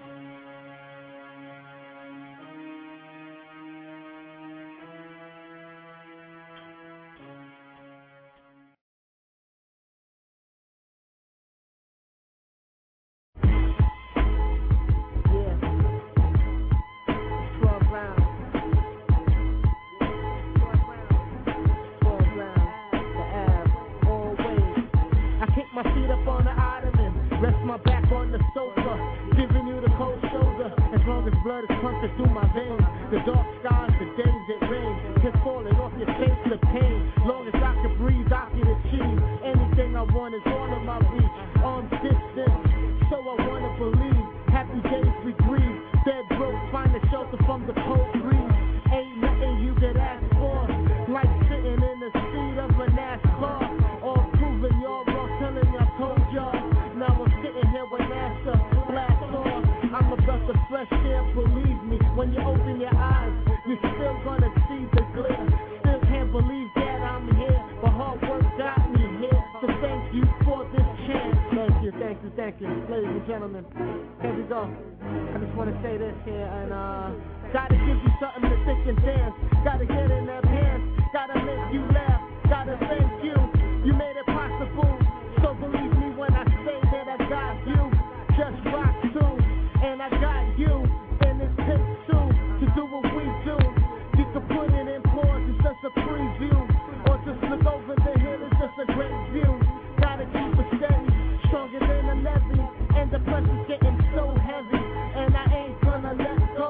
My feet up on the ottoman, rest my back on the sofa, giving you the cold shoulder. As long as blood is pumping through my veins, the dark skies, the days it rains, just falling off your face, the pain. Long as I can breathe, I can achieve anything I want is all in my reach. Arms distant, so I wanna believe. Happy days we grieve, dead broke, find a shelter from the cold breeze. Ain't nothing you could ask for, like sitting in the seat of a NASCAR. All proving y'all wrong, telling I told y'all. Now I'm sitting here with NASA, blast off. I'm a breath of fresh air, believe me. When you open your eyes, you're still gonna see the glare. Still can't believe that I'm here, but hard work got me here. So thank you for this chance. Thank you, ladies and gentlemen. Here we go. I just wanna say this here, and gotta give you something to think and dance. Gotta get in their pants, gotta make you laugh, gotta thank you. You made it possible, so believe me when I say that I got you. Just rock too, and I got you in this pit too. To do what we do, you can put it in pause, it's just a preview. Or just look over the hill, it's just a great view. Gotta keep it steady, stronger than a levee. And the pressure's getting so heavy, and I ain't gonna let go.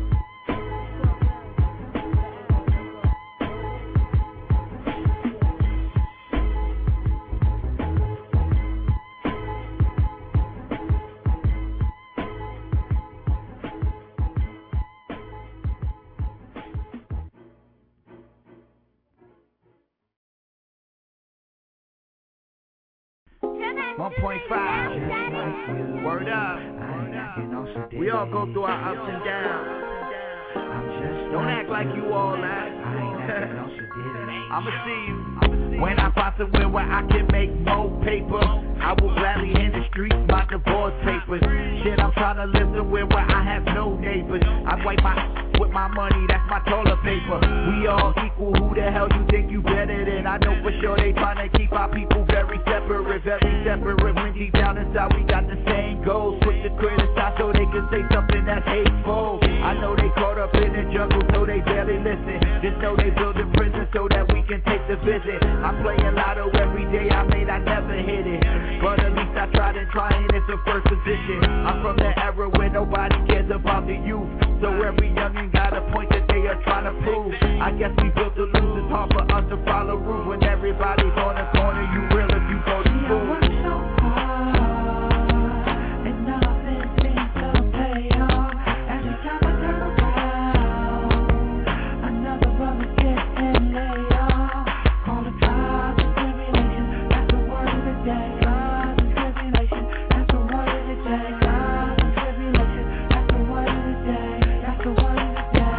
.5. Word up. We all go through our ups and downs. Don't act like you all that. I'ma see you when I find somewhere where I can make more paper. I will gladly hit the streets, my divorce papers. Shit, I'm trying to live somewhere where I have no neighbors. I wipe my with my money, that's my toilet paper. We all equal, who the hell you think you better than? I know for sure they trying to keep our people very separate. When deep down inside we got the same goals. Quick to criticize so they can say something that's hateful. I know they caught up in the jungle so they barely listen. Just know they building prisons so that we can take the visit. I'm playing lotto every day, I never hit it. But at least I tried and trying, it's the first position. I'm from the era where nobody cares about the youth. So every youngin' got a point that they are trying to prove. I guess we built to lose, it's hard for us to follow rules. When everybody's on the corner, you real if you go to school.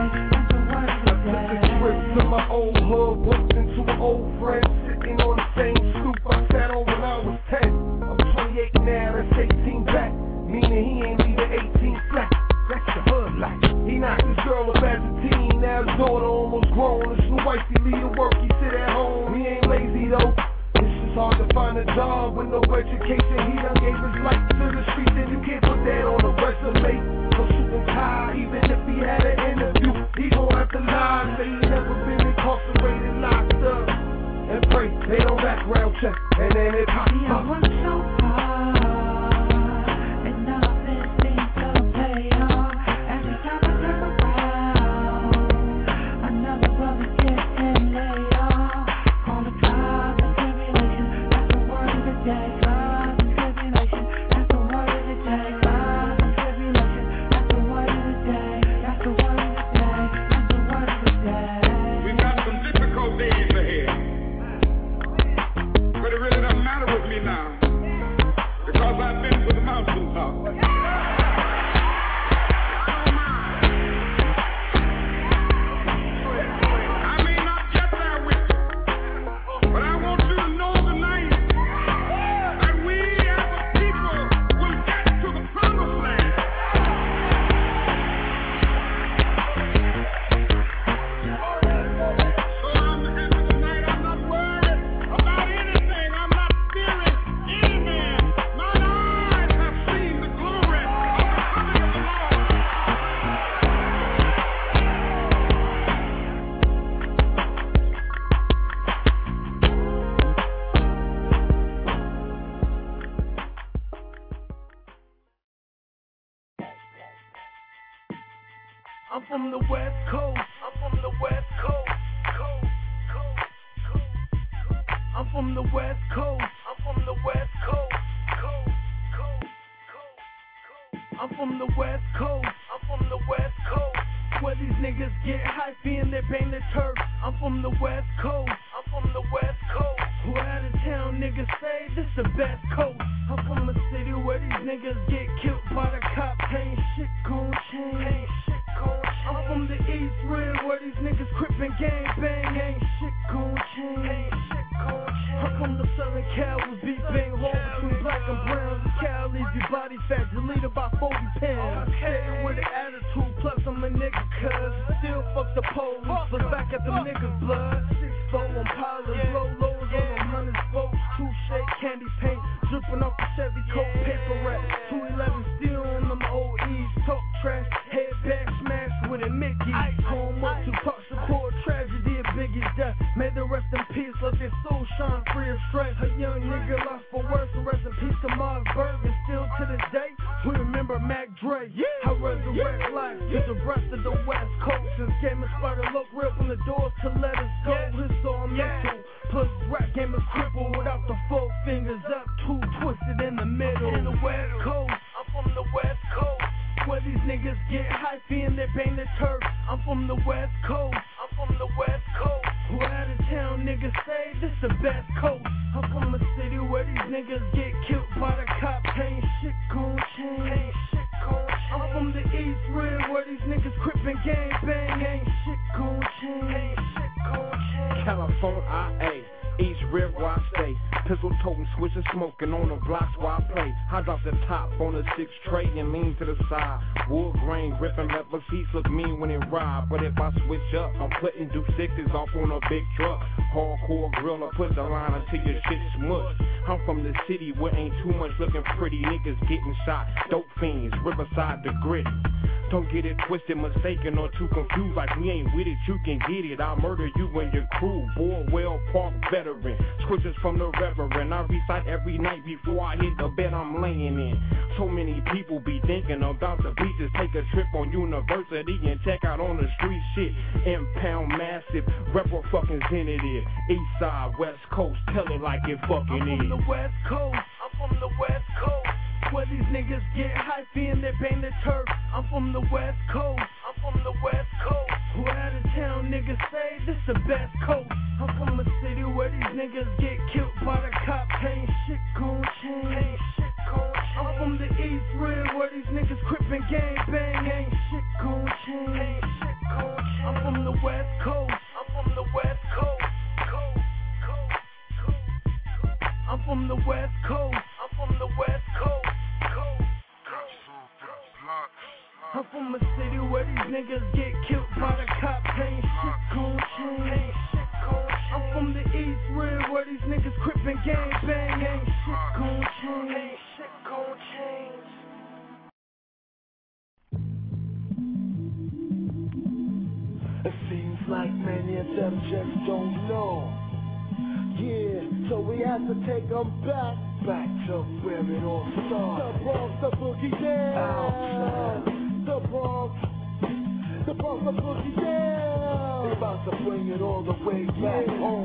Old hood, what's into an old friend, sitting on the same find a job with no education. He done gave his life to the streets, and you can't put that on a resume. So suit and tie, even if he had an interview, he gon' have to lie. Say he never been incarcerated, locked up, and pray they don't background check, and then it pops up.
I work so hard, and nothing seems to pay off. Every time I turn around, another brother getting laid off. Call it trials and tribulations, that's the word of the day. Trials and tribulations, that's the word of the day. Trials and tribulations, that's the word of the day. That's the word of the day. That's the word of the day.
We've got some difficult days ahead, but it really doesn't matter with me now, because I've been to the mountaintop. I may not get there with you, but I want you to know tonight that we as a people will get to the promised land. So I'm happy tonight. I'm not worried about anything. I'm not fearing any man. Mine eyes have seen the glory of the coming of the Lord.
I'm from the West Coast. I'm from the West Coast. I'm from the West Coast. I'm from the West Coast. I'm from the West Coast. I'm from the West Coast. Where these niggas get hypey and they bang the turf. I'm from the West Coast. I'm from the West Coast. Who out of town niggas say this the best coast. I'm from a city where these niggas get killed by the cops. Ain't shit gon' change. I'm from the East Rim where these niggas crip and gang bang. Ain't shit gon' change. I'm from the Southern Cal with beat bang hole between black and brown. The cow leaves your body fat deleted by 40 pounds. Staying with an attitude, plus I'm a nigga cuz still fuck the police, but back at them niggas blood. 6'4" on pilots, low lows on them hunters folks. Two shade candy paint dripping off the Chevy Coke paper wrap. 211 still on them old E's, talk trash, head back smash with a Mickey. Home up to Park support tragedy of Biggie's death. May the rest in peace, let their soul shine free of stress. A young nigga lost for worse, and rest in peace to Mars Bergen. Still to this day, we remember Mac Dre. I resurrect life to the rest of the West Coast. Since game inspired look real from the doors to let us go. It's all mental, plus rap game is crippled without the four fingers up, two twisted in the middle. In the West Coast, I'm from the West Coast. Where these niggas get hypey and they bang the turf. I'm from the West Coast. I'm from the West Coast. Who out of town niggas say this the best coast. I'm from a city where these niggas get killed by the cops. Ain't shit gon' change. I'm from the East Rim where these niggas crip and gang bang. Ain't shit gon' change.
California, East Rim where I stay. Pistol toting, switching, smoking on the blocks while I play. I drop the top on the 6 tray and lean to the side. Wood grain, ripping leather seats look mean when it ride. But if I switch up, I'm putting Duke 6s off on a big truck. Hardcore grill, I put the line until your shit smush. I'm from the city where ain't too much looking pretty. Niggas getting shot, dope fiends, Riverside the gritty. Don't get it twisted, mistaken, or too confused. Like we ain't with it, you can get it. I'll murder you and your crew. Boardwell Park veteran, scriptures from the Reverend. I recite every night before I hit the bed I'm laying in. So many people be thinking about the beaches. Take a trip on University and check out on the street shit. Impound massive, rapper fucking Zenith. East side, West Coast, tell it like it fucking is.
I'm from the West Coast. I'm from the West Coast. Where these niggas get hypey and they bang the turf. I'm from the West Coast. I'm from the West Coast. Who out of town niggas say this the best coast. I'm from a city where these niggas get killed by the cops. Ain't shit gon' change. I'm from the East Rim where these niggas crip and gang bang. Ain't shit gon' change. I'm from the West Coast. I'm from the West Coast. I'm from the West Coast. I'm from the West Coast. I'm from a city where these niggas get killed by the cops. Ain't shit gon' change. I'm from the East Rim where these niggas crip and gang bang. and them just don't know. Yeah, so we have to take them back to where it all started. The Bronx, the boogie down. The Bronx, the boogie down. They about to bring it all the way back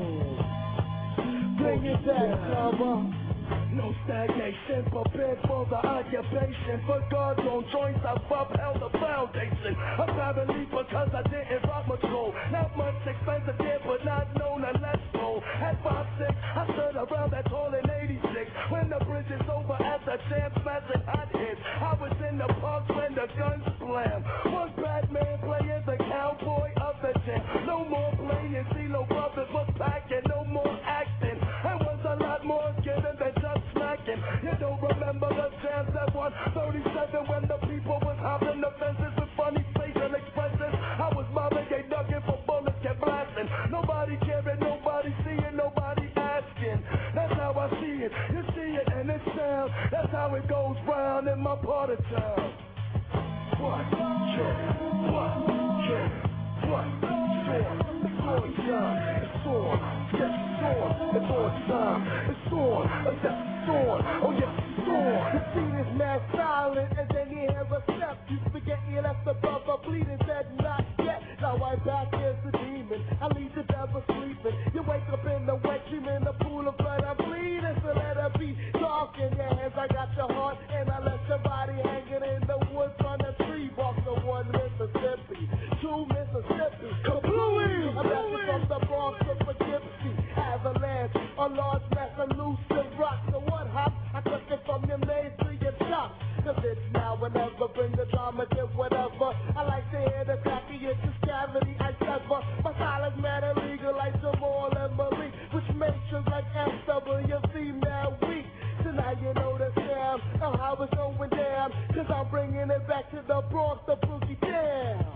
home. Bring it back, lover. No stagnation, prepared for the occupation. For God's own joints, I've upheld the foundation. Apparently because I didn't rock much gold. Not much expensive there, but not known unless sold. At 5'6", I stood around that tall in 86. When the bridge is over at the champ, smashing hot hits. I was in the park when the guns slam. One Batman playing the cowboy of the jam. No more playing, CeeLo Brothers was packing. No more acting. I was a lot more getting than just smacking. You don't remember the jams that won 37 when the people was hopping the fences with funny facial expressions. I was mobbing, they ducking for bullets, kept blasting. Nobody caring, nobody seeing, nobody asking. That's how I see it. You see it and it sounds. That's how it goes round in my part of town. What? What? What? It's on time. It's on. Yes, it's on. It's on time. It's on. Yes, it's on. Oh, yes, it's on. The scene is mad silent, and then you hear a step. You forget you left the brother bleeding, said not yet. Now I'm back as the demon. I leave the devil sleeping. You wake up in the wet dream in the pool of blood. I'm bleeding, so let it be dark in your hands. I got your heart, and I left your body hanging in the woods on the tree. Walk the 1 Mississippi, 2 Mississippi. Kablooey! I'm back from the Bronx to Poughkeepsie. Avalanche, a large mass of loose and rock. So what hop? I took it from your legs to your chops. Cause it's now or never, bring the drama, get whatever. I like to hear the cracky, it's just cavity, I sever. My style is mad illegal like Jamal and Malik, which makes you like SWV mad weak. So now you know the sound of how it's going down. Cause I'm bringing it back to the Bronx, the boogie down.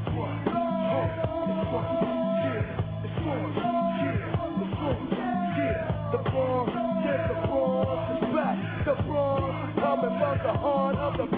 The Bronx, yeah, the Bronx is back. The Bronx is coming from the heart of the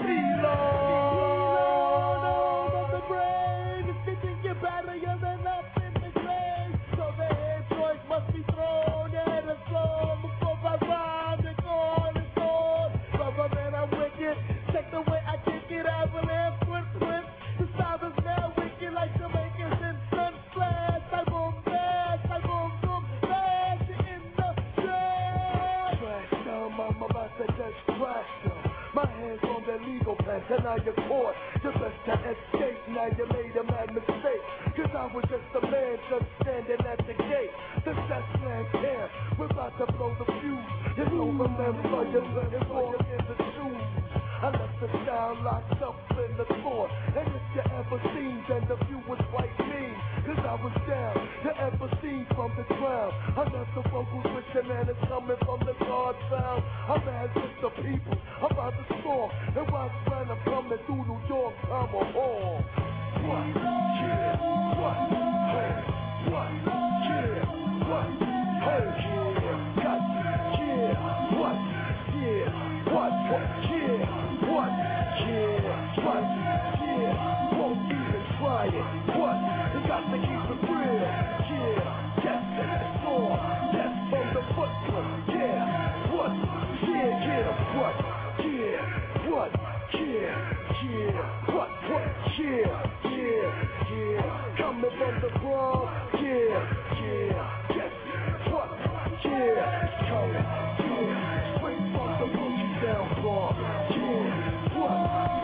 of the brave. If you think you're better, you're then up in the grave. So the head choice must be thrown at the floor before I rhyme and on and on. Brother, man, I'm wicked. Check the way I kick it, I will have footprints. The style is now wicked like Jamaicans in sun flash. I boom bash, I boom bash in the trash. Trash down, I'm about to just crash them. My hands on the legal path, and now you're caught. You're best to escape, now you made a mad mistake. Cause I was just a man just standing at the gate. The Chess Man camp, we're about to blow the fuse. It's over, man, for you, it's all in the shoes. I left the sound locked up in the floor. And if you ever seen, then the view was quite mean. Cause I was down, you ever seen from the ground. I left the vocals with your man, it's coming from the guard sound. I'm as with the people, I'm about to storm. And watch when I'm coming through New York, I'm a whore. What? Yeah, what? Hey, what? Yeah, what? Hey, yeah, got yeah, what? Yeah, what? Yeah, what? Yeah, what? Yeah, won't even try it. What? You got to keep it real. Yeah, yes, it's on. Yes, from the footprint. Yeah, what? Yeah, yeah, what? Yeah, what? Yeah, yeah, what? Yeah, yeah, yeah. Coming from the Bronx. Yeah, yeah, yes, what? Yeah, coming. Yeah, straight from the boogie down Bronx. Yeah, what?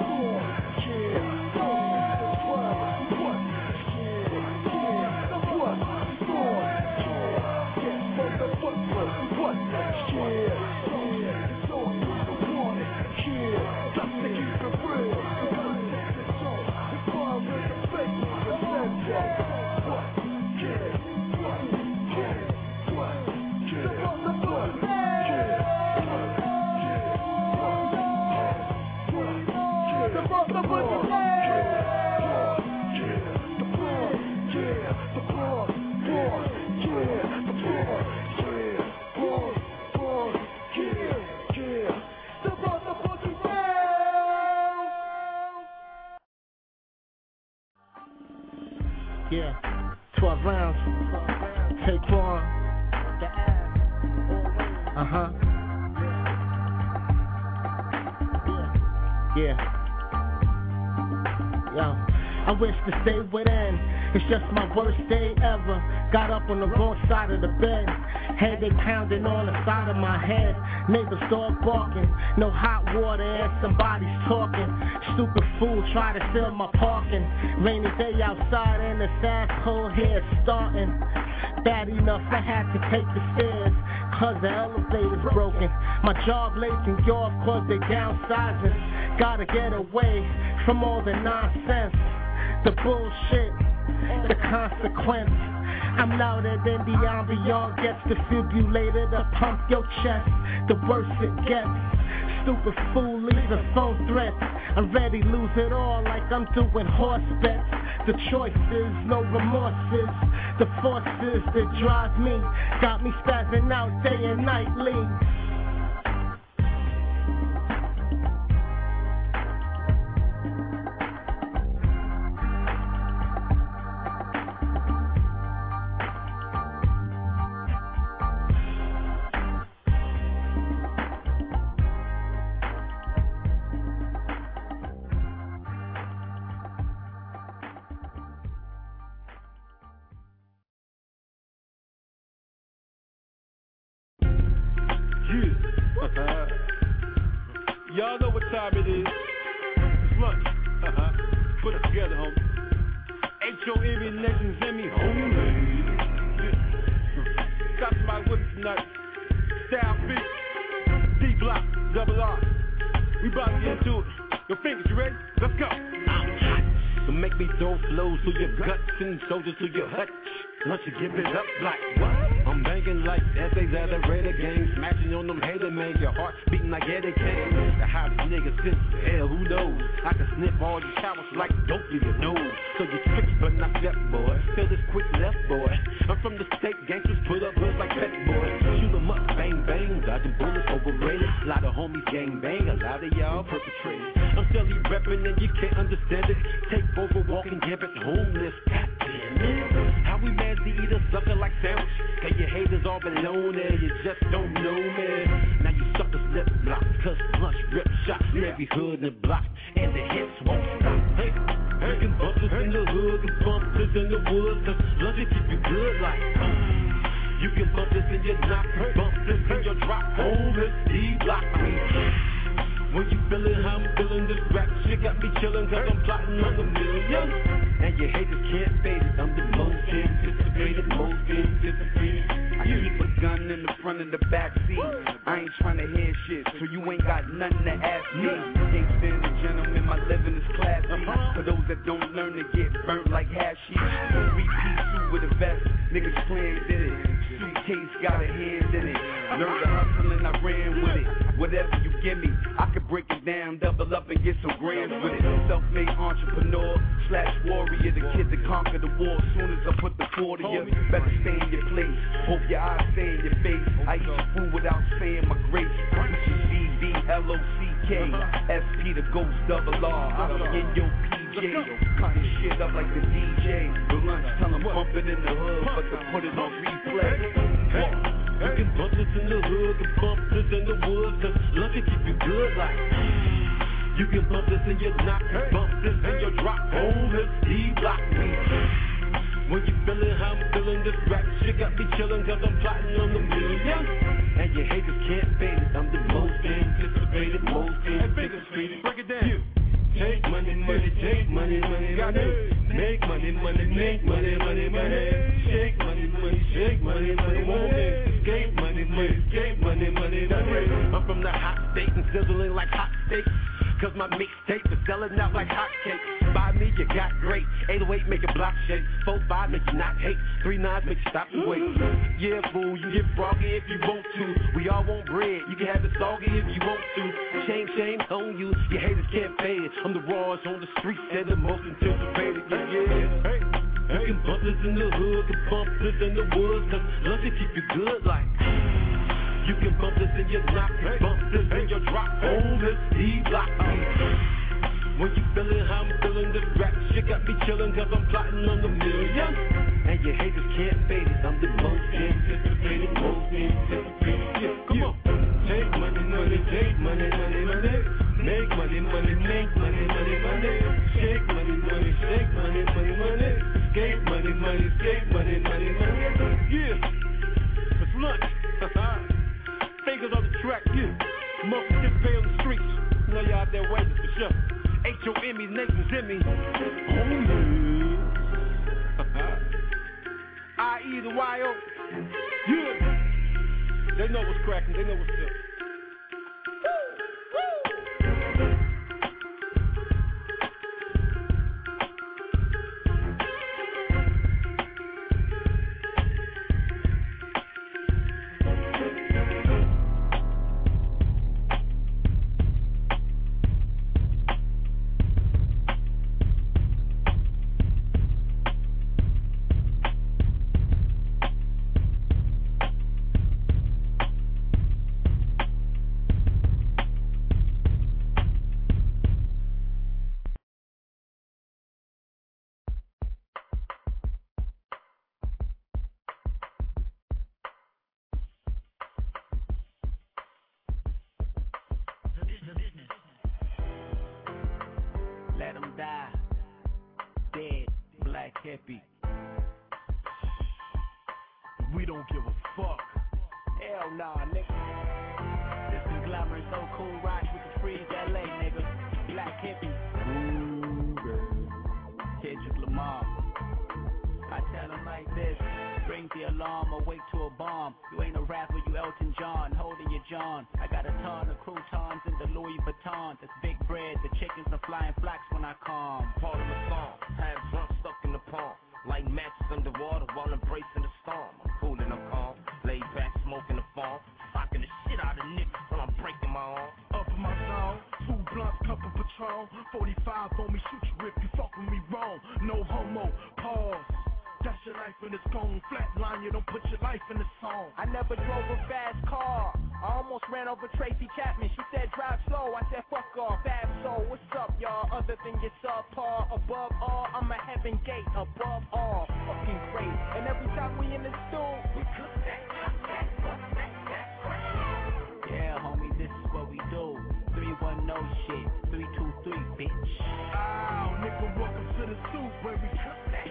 Yeah, the crime. What? Yeah, yeah, what? Yeah, yes, from the footprint. What? Yeah, yeah, it's on the warning. Yeah, got to keep it real. It's crime with the fake news. What? Yeah, what? Yeah, what? Yeah, the blood.
Yeah, 12
rounds. Take one. Yeah. Yo, I wish to stay within. It's just my worst day ever. Got up on the wrong side of the bed. Headache pounding on the side of my head. Neighbors dog barking. No hot water and somebody's talking. Stupid fool try to steal my parking. Rainy day outside and this asshole here starting. Bad enough I had to take the stairs, cause the elevator's broken. My job late in York cause they downsizing. Gotta get away from all the nonsense, the bullshit, the consequence. I'm louder than the ambient gets defibrillated to pump your chest. The worse it gets. Stupid fool leaves a phone threat. I'm ready to lose it all like I'm doing horse bets. The choices, no remorses. The forces that drive me got me spazzing out day and nightly.
Y'all know what time it is. It's lunch. Put it together, homie. H-O-M-E, Nations Emmy, homie. Got somebody with us tonight. Style Beat, D-Block, Double R. We about to get into it. Your fingers, you ready? Let's go.
I'm hot. So make me throw flows to your guts and shoulders to your hut. Lunch to give it up like what? I'm banging like essays at a Raider game. Smashing on them hater man. Your heart beating like Eddie Kane. The hottest nigga since hell, who knows? I can sniff all these cowards like don't even know. So you tricks but not step boy. Feel this quick left boy. I'm from the state, gangsters put up hoods like pet boy. Shoot 'em up, bang bang. Dodging bullets overrated. A lot of homies gang bang. A lot of y'all perpetrated. I'm steadily reppin' and you can't understand it. Take over, walking gambit, homeless. Goddamn it. How we managed to eat a sucker like sandwich? Cause your haters all below there, you just don't know, man. Now you suckers lip block, cause lunch rip shots in every hood and block, and the hits won't stop. Hey, you can bump this in the hood, and bump this in the woods, cause lunch will keep you good like, you can bump this in your knock, bump this in your drop, homeless, D-Block me. When you feelin' how I'm feelin', this rap shit got me chillin' cause I'm plotting on the million. And your haters can't fade it, I'm the most anticipated, most anticipated.
I keep a gun in the front of the back seat. I ain't tryna hear shit, so you ain't got nothing to ask me. Can't stand a gentleman, my living is classy. For those that don't learn to get burnt like hashish. 3-piece suit with a vest, niggas playing did it. Suitcase got a hand in it. Learned to hustle and I ran with it. Whatever you give me, I could break it down, double up and get some grams with it. Self-made entrepreneur / warrior, the kid that conquered the war. Soon as I put the 40, you better stay in your place. Hope your eyes stay in your face. I eat your food without saying my grace. This is CBLOCK, SP the Ghost Double R. I'm in your PJ, cutting shit up like the DJ. The lunch tell 'em bump it in the hood, but to put it on replay.
You can bump this in the hood, and bump this in the woods, cause lunch will keep you good like. You can bump this in your knock, bump this in your drop, homeless, D-Block me. When you feelin' how I'm feelin', this rap shit got me chillin' cause I'm plotting on the million. And your haters can't fade it, I'm the most anticipated, most anticipated.
Break it down.
Take money, money, take money, money, money. Make money, money, make money, money, money. Shake money, money, shake money, money, money. Escape money, money, escape money, money, money. I'm from the hot state and sizzling like hot steaks. Cause my mixtape is selling out like hotcakes. By me, you got great. 808 make a block shake. 4-5 make you not hate. 3-9 make you stop and wait. Yeah, fool, you get froggy if you want to. We all want bread. You can have it soggy if you want to. Shame, shame on you. Your haters can't fade. I'm the rawest on the streets. They're the most anticipated. Yeah. Hey. You can bump this in the hood, can bump this in the woods, cause lunch will keep you good like. You can bump this in your knock, bump this in your drop, homeless, D-Block me. When you feelin' how I'm feelin', this rap shit got me chillin' cause I'm plotting on the million. and your haters can't fade it. I'm the most anticipated, Yeah, come on. Take money, money, take money, money, money. Make money, money, make money, money, money. Shake money, money, shake money, money, money. Escape money, money, escape money, money, money. Yeah, it's lunch. Fingers on the track, yeah. Motherfuckers pay on the streets. Know y'all out there waiting for sure. H-O-M-E, Nathan's in me. I-E the Y-O. Yeah. They know what's cracking, they know what's up. Let them die. Dead, black hippie. We don't give a fuck. Hell nah, nigga. This conglomerate so cool, rocks with the freeze LA, nigga. Black hippie. Kendrick Lamar. I tell them like this. Brings the alarm, awake to a bomb. You ain't a rapper, you Elton John, holding your John. I got a ton of croutons in the Louis Vuitton. That's big bread, the chickens are flying flocks when I come.
Part of the song, have drunk stuck in the palm. Like matches underwater while embracing the storm. I'm cool and I'm calm, laid back, smoking the farm. Socking the shit out of niggas while I'm breaking my arm.
Up in my zone, 2 blunts, cup of Patron. 45 on me, shoot you if you fuck with me wrong. No homo, pause. That's your life and it's gone. Flatline, you don't put your life in the song.
I never drove a fast car. I almost ran over Tracy Chapman. She said drive slow. I said fuck off. Fab soul, what's up, y'all? Other than your subpar. Above all, I'm a heaven gate. Above all, fucking great. And every time we in the stool, we cook that. Yeah, homie, this is what we do. 3-1 no shit. 3-2-3, bitch.
Oh, nigga, welcome to the soup where we cook that.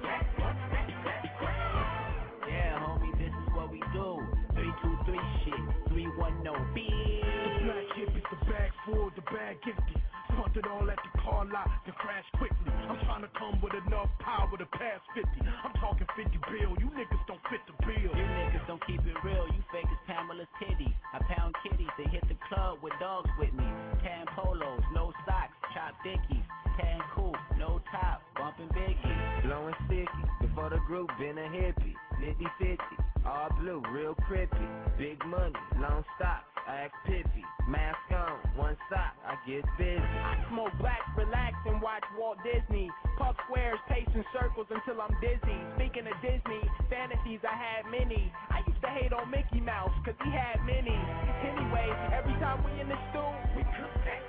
Yeah, homie, this is what we do. 3-2-3 shit. 3-1 no bitch.
The black hippies, the bag full, the bag empty. Pumped it all at the car lot to crash quickly. I'm trying to come with enough power to pass 50. I'm talking 50 bill. You niggas don't fit the bill.
You niggas don't keep it real. You fake as Pamela's titty. I pound kitties. They hit the club with dogs with me. Tan polos, no socks, chop dickies. Tan cool, no top, bumping Biggie.
Blowing sticky, before the group been a hippie. 50-50, all blue, real crippy. Big money, long stocks, I act piffy. Mask on, one sock, I get busy.
I smoke black, relax, and watch Walt Disney. Puff squares, pacing circles until I'm dizzy. Speaking of Disney, fantasies I had many. I used to hate on Mickey Mouse, cause he had many. Anyway, every time we in the stool, we cook that.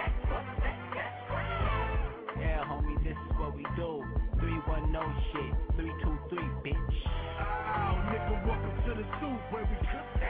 Yeah, homie, this is what we do. 3-1 no shit. 3-2-3, bitch.
Oh, nigga, welcome to the soup where we cook that.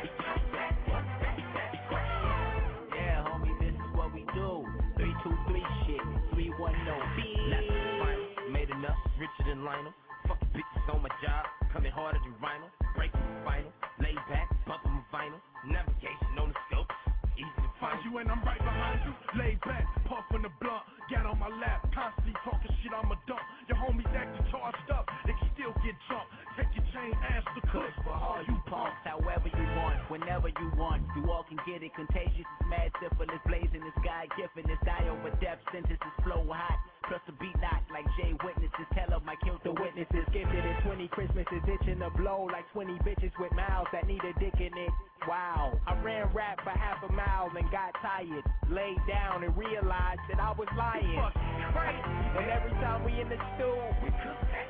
Yeah, homie, this is what we do. 3-2-3 shit. 3-1 no bitch.
Made enough, richer than Lionel. Fuck bitches on my job, coming harder than Rhino. Breaking the spinal, lay back, bumping my vinyl. Navigation on the scope, easy to find
you and I'm right behind you. Laid back, puffing the blunt, got on my lap, constantly talking shit, I'm a dump. Your homies acting charged up, they can still get jumped. Take your chain, ask the cook for all you
punks. However you want, whenever you want, you all can get it. Contagious, mad syphilis, blazing the sky, gifting this die over depth, sentences flow hot. Plus the beat knock like Jay Witnesses. Tell them I killed the witnesses. Gifted at 20 Christmases, itching to blow like 20 bitches with mouths that need a dick in it. Wow, I ran rap for half a mile and got tired. Laid down and realized that I was lying. And every time we in the stool, we cook that.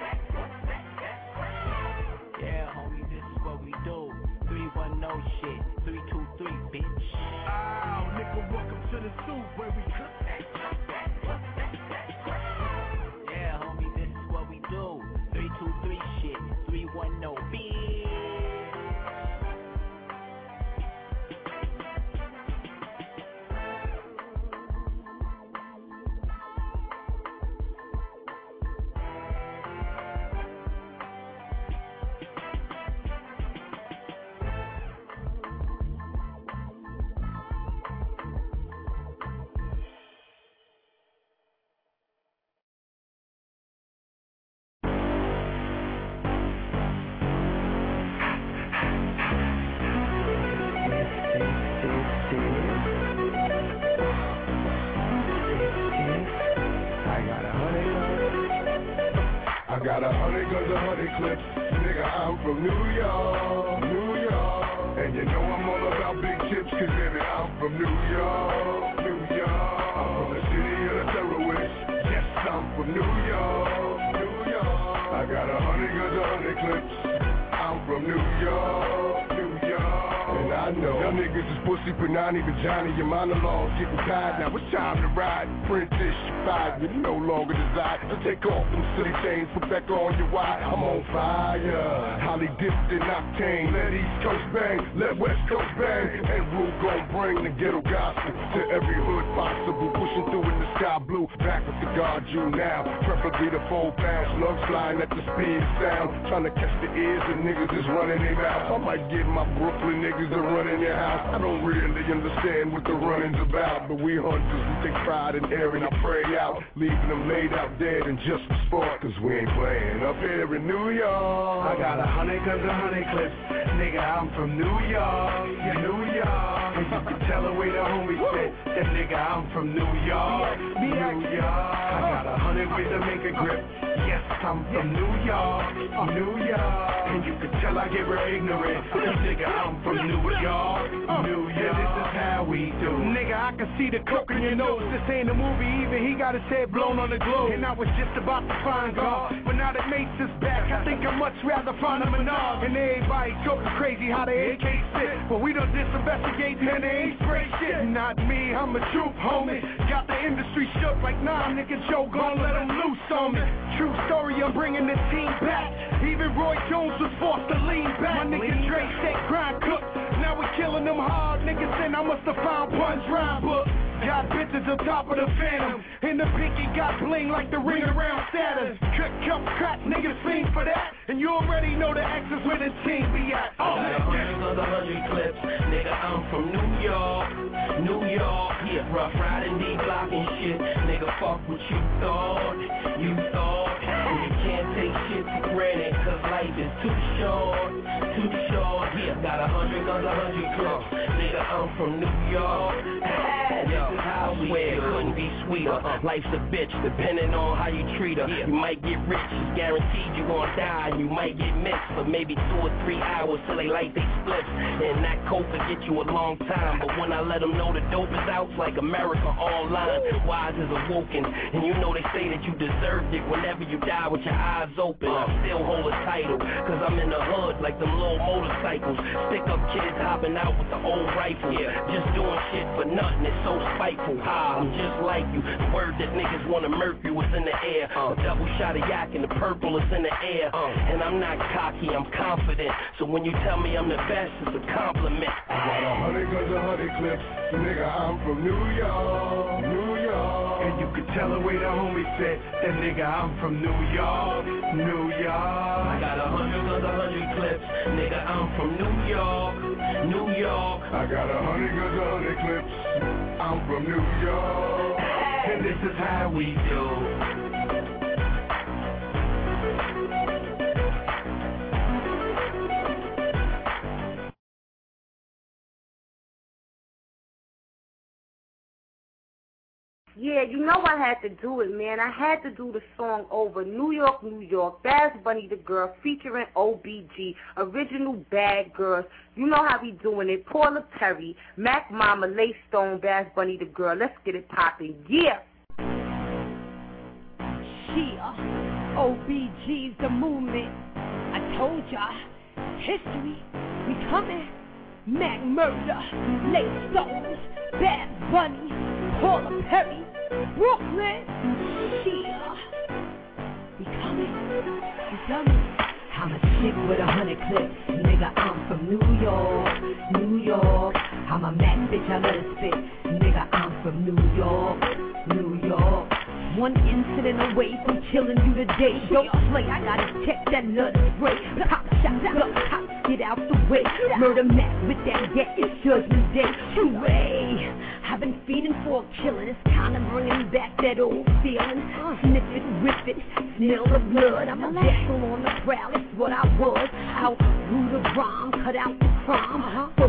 Yeah, homie, this is what we do. 3-1 no shit. 3-2-3, bitch.
Oh, nigga, welcome to the soup where we cook that.
Yeah, homie, this is what we do. 3-2-3
I got 100 guns, 100 clips. Nigga, I'm from New York, New York. And you know I'm all about big chips, cause baby, I'm from New York, New York. I'm from the city of the terrorists. Yes, I'm from New York, New York. I got 100 guns, 100 clips. I'm from New York, New York. And I know y'all niggas is pussy, but not even Johnny. Your monologue's getting tired. Now it's time to ride. Princess, you fired. You no longer desire to take off them silly chains, put back on your wire. I'm on fire. Holly dipped in octane. Let East Coast bang, let West Coast bang. And Rue gon' bring the ghetto gospel to every hood possible. Pushing through in the sky blue. Back with the guard you now. Preferably the 4 pound slugs flying at the speed of sound. Trying to catch the ears of niggas that's running their mouth. I might get my Brooklyn niggas to run in your house. I don't really understand what the running's about, but we hunters, we take pride in airing our prey out, leaving them laid out dead and just for sport, cause we ain't playing up here in New York.
I got 100 guns, 100 clips. Nigga, I'm from New York, yeah, New York. And you can tell the way the homies sit. That nigga, I'm from New York, New York. I got 100 ways to make a grip. Yes, I'm from New York, New York. And you can tell I get real ignorant. Nigga, I'm from New York, New York. This is how we do.
Nigga, I can see the coke in your nose. This ain't a movie even. He got his head blown on the globe. And I was just about to find God, but now that Mace is back, I think I'd much rather find a Menard. And everybody talking crazy how they AK sit, but we done disinvestigate and they ain't spray shit. Not me, I'm a truth homie. Got the industry shook like nah, nigga Joe gon' let him loose on me. True story, I'm bringing the team back. Even Roy Jones was forced to lean back. My nigga Dre steak grind cook. Now we killing them hard niggas, and I must have found Punch rhyme book. Got bitches on top of the Phantom, and the pinky got bling like the ring around Saturn. Cup crack, niggas fiend for that, and you already know the X is where the team be at.
I got 100 clips, nigga, I'm from New York, New York. Yeah, rough riding, deep blocking shit, nigga, fuck what you thought, you thought. And you can't take shit for granted, cause life is too short, too short. Yeah, got 100 guns, 100 clips, nigga, I'm from New York. This is how we swear it couldn't be sweeter. Life's a bitch, depending on how you treat her. You might get rich, it's guaranteed you gon' die. And you might get mixed for maybe 2 or 3 hours till they light they splits. And that coke will get you a long time. But when I let them know the dope is out, it's like America Online. Wise is awoken, and you know they say that you deserved it whenever you die with your eyes open. I still hold a title, cause I'm in the hood like them little motorcycles. Stick up kids hopping out with the old rifle. Just doing shit for nothing, it's so spiteful. I'm just like you. The word that niggas wanna murk you is in the air. A double shot of yak and the purple is in the air. And I'm not cocky, I'm confident. So when you tell me I'm the best, it's a compliment.
I got 100 guns, 100 clips. Nigga, I'm from New York, New York.
And you can tell the way the homies said that nigga, I'm from New York, New York.
I got 100 guns, 100 clips. Nigga, I'm from New York, New York.
I got 100 guns, 100 clips. I'm from New York.
And this is how we do.
Yeah, you know I had to do it, man. I had to do the song over. New York, New York, Bad Bunny the Girl, featuring OBG, original Bad Girls. You know how we doing it. Paula Perry, Mac Mama, Lay Stone, Bad Bunny the Girl. Let's get it poppin'. Yeah.
OBG's the movement. I told ya, history, we coming. Mac Murder, Lay Stones, Bad Bunny, Paula Perry, Brooklyn, Shia. We coming, we coming. I'm a chick with 100 clips, nigga, I'm from New York, New York. I'm a Mac bitch, I let it spit, nigga, I'm from New York, New York. One incident away from killing you today. Don't play, I gotta check that nut spray. Pop shot, look, cops, get out the way. Murder Mac with that get, it's judgment day. Hooray! I've been feeding for a killing. It's kinda bringing back that old feeling. Sniff it, whip it, smell the blood. I'm a vessel on the prowl, it's what I was. Out, root of rhyme, cut out the crime. Focus on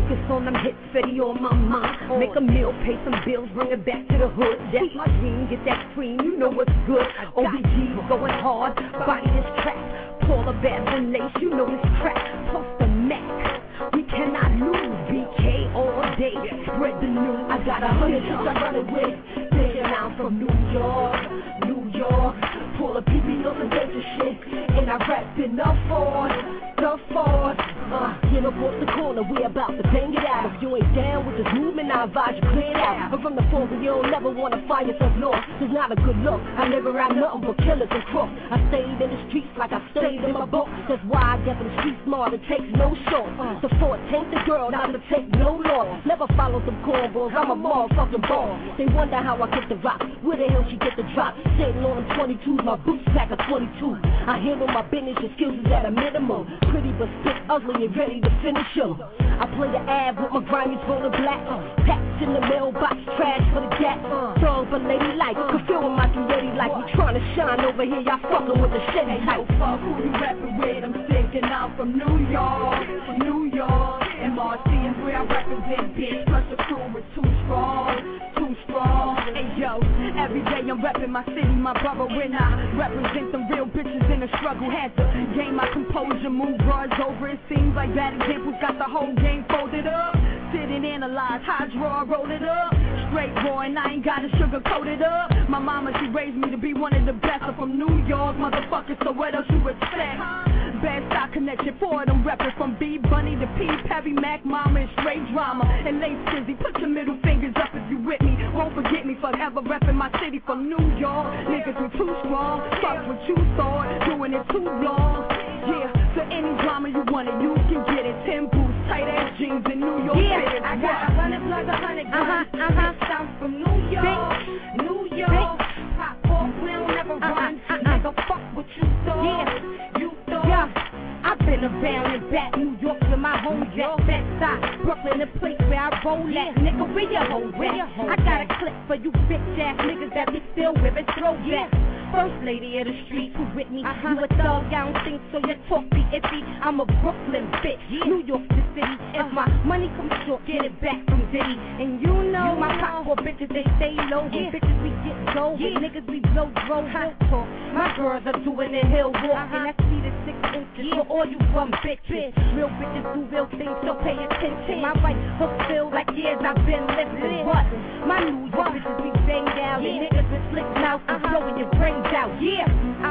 on them hits, steady on my mind. Make a meal, pay some bills, bring it back to the hood. That's my dream, get that cream, you know what's good. OBG going hard, body this track. Pull the bags and lace, you know this crack. Plus the Mac, we cannot lose. BK all day, spread the news. I got 100 tricks I run it with. Nigga, I'm from New York, New York. Pull a PB on some gangsta shit, and I rap in the Ford, the Ford. Get up off the corner, we about to bang it out. If you ain't down with this movement, I advise you clear it out. I'm from the form, you don't never wanna find yourself lost. It's not a good look, I never rap nothing but killers and crooks. I stayed in the streets like I stayed in my book. That's why I get them street smart, it takes no short. The Ford taint the girl, not to take no loss. Never follow some cornballs, I'm a motherfucking ball. They wonder how I get the rock, where the hell she get the drop. Sitting on them 22s, my boots pack a 22. I handle my business, your skills is at a minimum. Pretty but spit ugly and ready to finish them. I play the ad with my grimy roller black. Packs in the mailbox, trash for the gap. Dog but ladylike, can feel my ready like we trying to shine over here. Y'all fucking with the Chevy type.
Fuck who you rapping with, I'm thinking I'm from New York, New York. MRC is where I represent, bitch. Plus the crew is too strong, too strong. Hey yo, every day I'm repping my city, my brother. When I represent them real bitches in the struggle, had to gain my composure, move bars over. It seems like bad examples got the whole game folded up. Sit and analyze, how draw, roll it up. Straight boy, and I ain't gotta sugarcoat it up. My mama, she raised me to be one of the best. I'm from New York, motherfucker, so what else you expect? Bad stock connection, four of them reppin' from B Bunny to P Perry, Mac, Mama, and straight drama. And Lace Sizzy, put your middle fingers up if you with me. Won't forget me, forever reppin' my city from New York. Niggas were too strong, fuck what you thought, doing it too long. Yeah, so any drama you want it, you can get it. 10 boots, tight ass jeans in New York.
Yeah, I got 100 plus 100 guns. I'm from New York, New York. Pop off, we don't never run. Nigga, fuck what you thought. Yeah, you thought. Yeah, I've been around and back. New York to my home, Jack, Bed-Stuy, Brooklyn, the place where I roll at. Nigga, where your hoe at? I got a clip for you bitch ass niggas that be still wearing throwback. First lady of the streets who with me. You a thug, I don't think so, your talk be iffy. I'm a Brooklyn bitch, New York the city. If my money comes short, get it back from Diddy. And you know my pop for bitches, they stay low. When bitches we get gold, when niggas we blow drove talk. My girls are doing the hill walk, and that's 3 to 6 inches for all you bum bitches. Real bitches do real things, so pay attention. My right hook feel like years I've been lifting. But my New York bitches be banged out, and niggas with slick mouth and blowing your brains out. Yeah,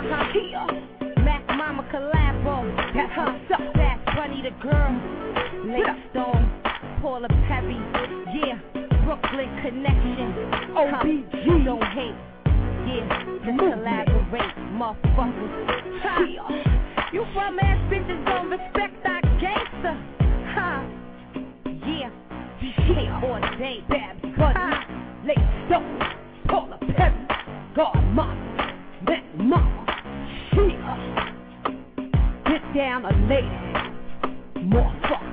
Mac Mama collabo. That's suck that Bunny the girl. Lake Stone, Paula Perry. Yeah, Brooklyn connection. OBG don't hate. Yeah, let's collaborate, motherfuckers. You from ass bitches don't respect our gangster. Yeah, DJ all day, bad Bunny. Lake Stone, Paula Perry. God Mama. That mama, get down a lady, motherfucker.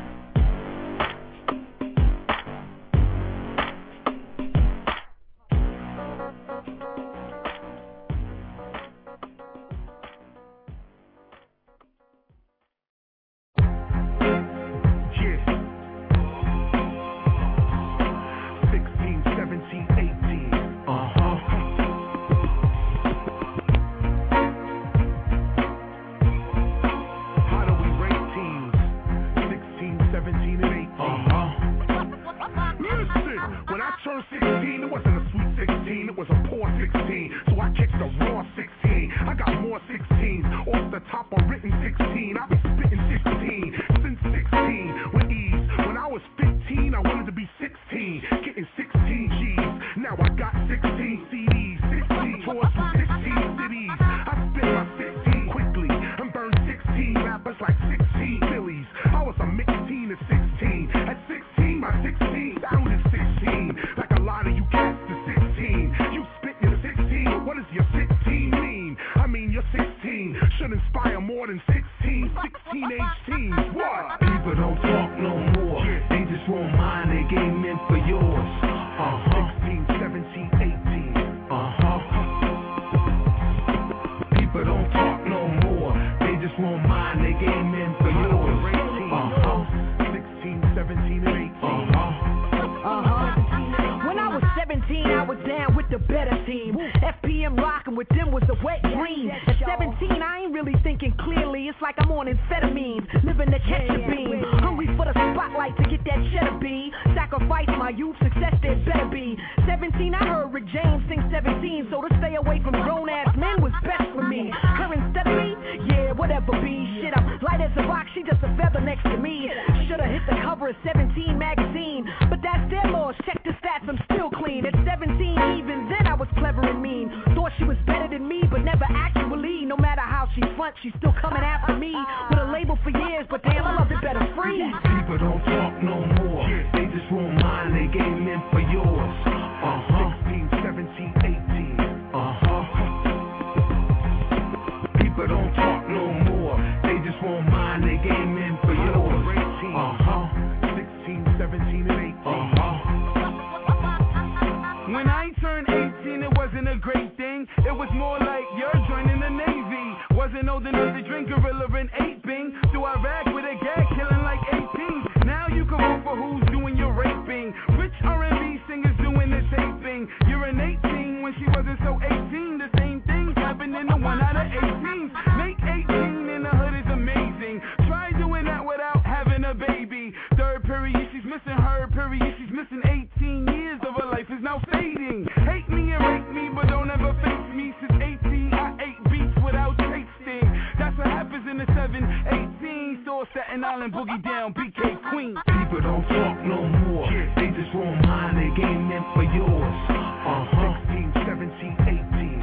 team. FPM rockin' with them was a wet dream. At 17, I ain't really thinking clearly. It's like I'm on amphetamines, living to catch a beam. Hungry for the spotlight to get that cheddar B. Sacrifice my youth, success there better be. 17, I heard Rick James sing 17, so to stay away from grown-ass men was best for me. Her instead of me? Yeah, whatever be. Shit, I'm light as a rock, she just a feather next to me. Should've hit the cover of 17 magazine, but that's their loss. Check the stats, I'm still clean. At 17, even then I was clever and mean. Thought she was better than me, but never actually. No matter how she front, she's still coming after me. With a label for years, but damn, I love it better free.
People don't talk no more. They just won't mind they game in for yours. 16, 17, 18. People don't talk no more. They just won't mind they game in for yours. 16, 17, and 18. When I turned 18, it wasn't a great thing. It was more like you're joining the Navy. Wasn't old enough to drink Gorilla and 8-Bing. Through Iraq with a gag killing like 18. Now you can vote for who's doing your raping. Rich R&B singers doing the taping. You're an 18 when she wasn't so 18. The same things happened in the 1 out of 18. Make 18 in the hood is amazing. Try doing that without having a baby. Third period, she's missing her period. She's missing 18 years of her life is now fading. Hate me and rape me, but don't ever face me. Since 18, I ate beats without tasting. That's what happens in the 7-18. Saw Staten Island boogie down, BK Queen. People don't talk no more. They just won't mind they game in for yours. 16, 17, 18.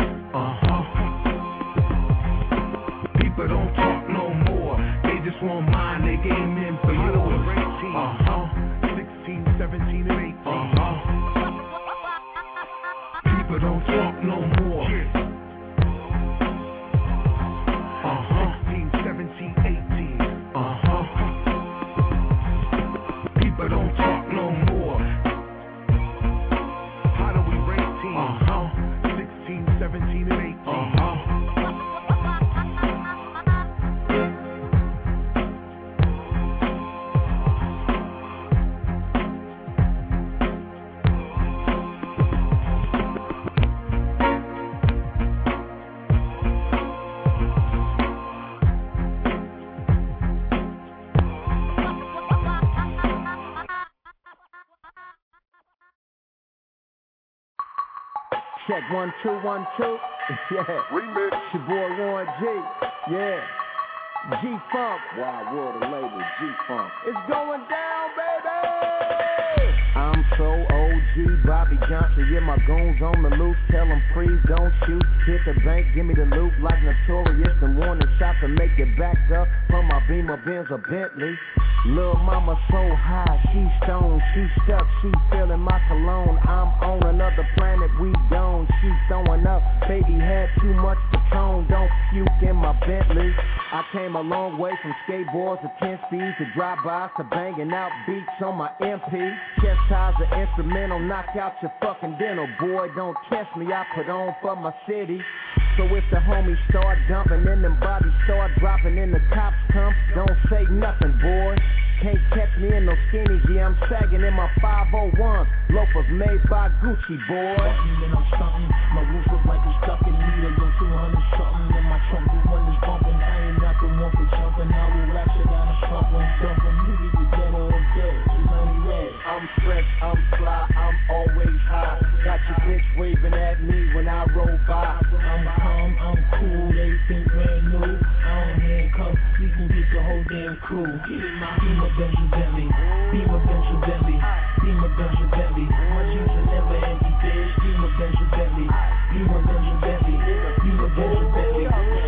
People don't talk no more. They just won't mind they game in for yours. 16, 17, and 18. People don't talk no more. 16, 17, 18. People don't talk no more. How do we rate teams? 16, 17, and 18.
Check 1 2 1 2. Yeah. Remix. Your boy Warren G. Yeah. G-Funk. Wild World of Label. G-Funk. It's going down, baby. I'm so OG, Bobby Johnson. Yeah, my goons on the loose. Tell them freeze, don't shoot. Hit the bank, give me the loot like Notorious. And warning shot to make it back up from my Beamer, Benz, or Bentley. Lil' mama so high, she stoned, she stuck, she feeling my cologne. I'm on another planet, we gone, she throwing up. Baby had too much Patron, don't puke in my Bentley. I came a long way from skateboards to 10 speeds to drive-bys to banging out beats on my MP. Chest ties the instrumental, knock out your fucking dental. Boy, don't test me, I put on for my city. So if the homies start dumping and them bodies start dropping and the cops come, don't say nothing, boy. Can't catch me in no skinnies, yeah, I'm sagging in my 501. Loafers made by Gucci, boy.
And I'm stunting, my roof look like it's stuck in needle, go 200 something, and my trunk is one is bumping. I ain't not the one for jumping, I will ratchet down the trunk when dumping. You either dead or dead, you money red.
I'm fresh, I'm fly, I'm always high. Got your bitch waving at me when I roll by.
I'm calm, I'm cool, they think brand new. I don't handcuff, we can get the whole damn crew. Get in my Beamer Bentley, Beamer Bentley, Beamer Bentley. My jeans are never empty, bitch. Beamer Bentley, Beamer Bentley, Beamer Bentley.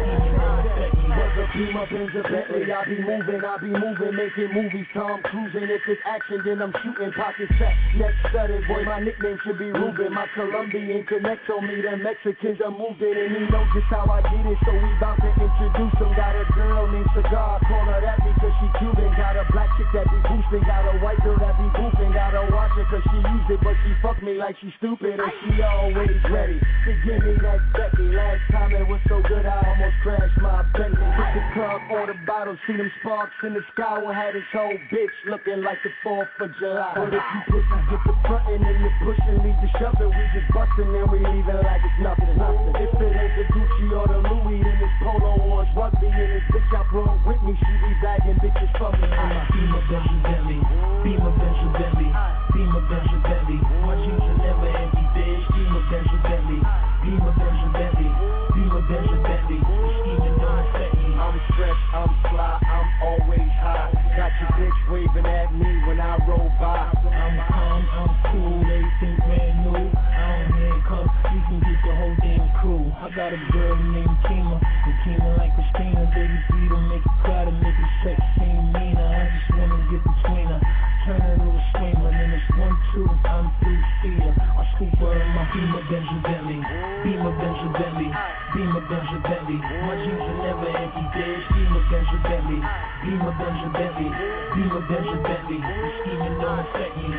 Beamer Bentley, I be moving, making movies. Tom cruising, if it's action, then I'm shooting. Pockets fat, neck studded, boy, my nickname should be Ruben. My Colombian connects on me, the Mexicans are moving, and he knows just how I get it, so we bout to introduce him. Got a girl named Cigar, call her that because she Cuban. Got a black chick that be boosting, got a white girl that be boofing. Gotta watch her cause she used it, but she fucked me like she stupid, and she always ready to give me that Becky. Last time it was so good, I almost crashed my Bentley. Hit the club, order bottles, see them sparks in the sky. One had his whole bitch looking like the 4th of July. But if you pussies get the frontin', shoving and the pushing leads to shoving. We just busting and we leaving like it's nothing. If it ain't the Gucci or the Louis, then it's Polo orange rugby. And this bitch I brought with me, she be bagging bitches from me.
Beamer, Benz, Bentley, Beamer, Benz, Bentley, Beamer, Benz, Bentley. My jeans are never empty, bitch. Beamer, Benz, Bentley, Beamer, Benz, Bentley, Beamer, Benz, Bentley. Scheming don't affect me.
I'm fresh, I'm fly, I'm always high. Got your bitch waving at me when I roll by.
I'm calm, I'm cool, everything brand new. I don't handcuff, you can get the whole damn crew. I got a girl named Kima, and Kima like Christina. Baby, please don't make it cry to make it sex seem meaner. I just wanna get between her, turn her into a swimmer. Then it's 1, 2, I'm 3 feeder. I scoop her in my Beamer, Benz, Bentley, Beamer, Benz, Bentley, Beamer, Benz, Bentley. My jeans are never empty, bitch. Beamer, Benz, Bentley, Beamer, Benz, Bentley, Beamer, Benz, Bentley. The scheming don't affect me.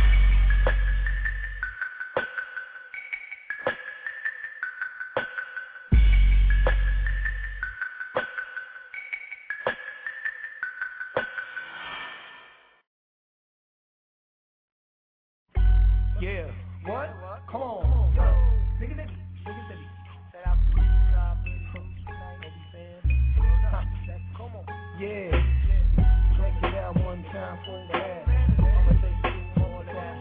Yeah, what? Come on. Yo, nigga. Set out for come on. Yeah. Check it out one time for that. I'ma take two more of that.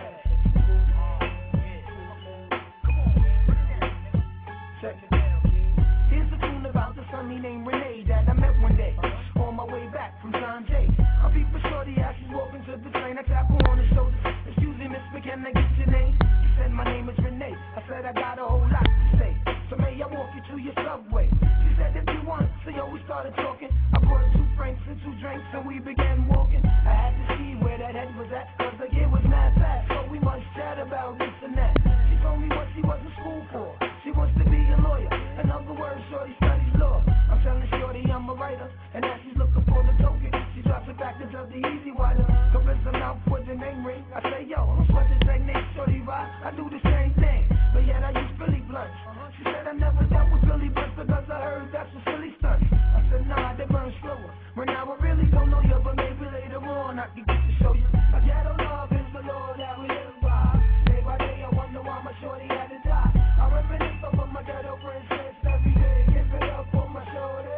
Check it out. Here's the tune about the sunny named Renee that I met one day on my way back from John Jay. I beat for shorty as she's walking to the train. I tap her on the shoulder. Excuse me, miss, can I get your name? She said my name is Renee. I said I got a whole lot to say. So may I walk you to your subway? She said if you want. So yo, we started talking. I brought 2 francs and 2 drinks and we began walking. I had to see where that head was at, cause the year was mad fast. So we must chat about this and that. She told me what she was in school for. She wants to be a lawyer. In other words, shorty studies law. I'm telling shorty I'm a writer. And as she's looking for the token, she drops it back into the easy wider. Convince her mouth with the name ring. I say yo, I'm what this ain't name shorty ride. I do the same thing, but yet I use Billy Blunts. She said I never dealt with Billy Blunts because I heard that's a silly stunt. I said nah, they burn slower. Right now I really don't know you, but maybe later on I can get to show you. A ghetto love is the law that we live by. Day by day I wonder why my shorty had to die. I reminisce over my ghetto princess every day. Give it up for my shorty.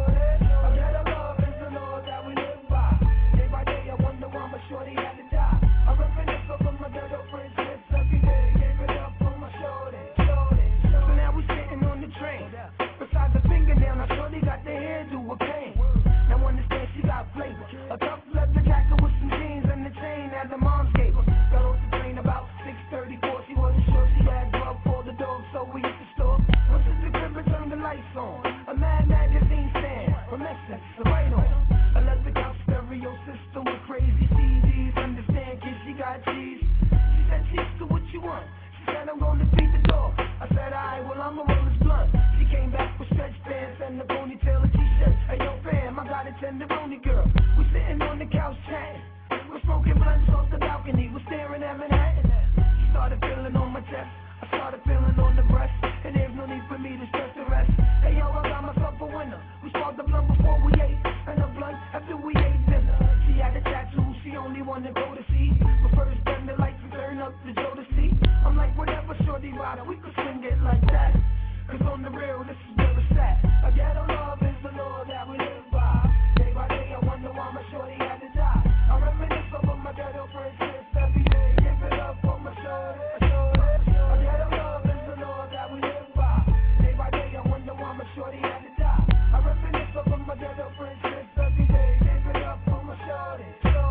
A ghetto love is the law that we live by. Day by day I wonder why my shorty had to die. I reminisce over my ghetto princess every day. Give it up for my shorty. So now we sitting on the train. Besides the fingernail, now shorty got the hairdo with pain. Now understand she got flavor. A tough leather jacket with some jeans and the chain that the moms gave her. Got off the train about 6:34. She wasn't sure she had grub for the dog, so we hit the store. Once it's the crib and turned the lights on. A Mad Magazine stand from Essence, the right on. A leather couch stereo system with crazy CDs. Understand, kid, she got cheese. She said, cheese to what you want. She said, I'm gonna feed the dog. I said, alright, well, I'ma roll this blunt. She came back with stretch pants and the ponytail and t-shirt. Hey, yo, fam, I got a tenderoni girl. We sitting on the couch chatting. We're smoking blunts off the balcony. We're staring at Manhattan. She started feeling on my chest. I started feeling on the breast. And there's no need for me to stress the rest. Hey, yo, I got myself a winner. We sparked the blunt before we ate. And the blunt after we ate dinner. She had a tattoo. She only wanted to go to see. But first, turn the lights and turn up the Joe to see. I'm like, whatever, shorty rider. We could swing it like that. Cause on the real, this is where it's at. A ghetto love is the law that we live by. Day by day, I wonder why my shorty had to die. I reminisce over my ghetto princess every day. Give it up for my shorty. A ghetto love is the law that we live by. Day by day, I wonder why my shorty had to die. I reminisce over my ghetto princess every day. Give it up for my shorty.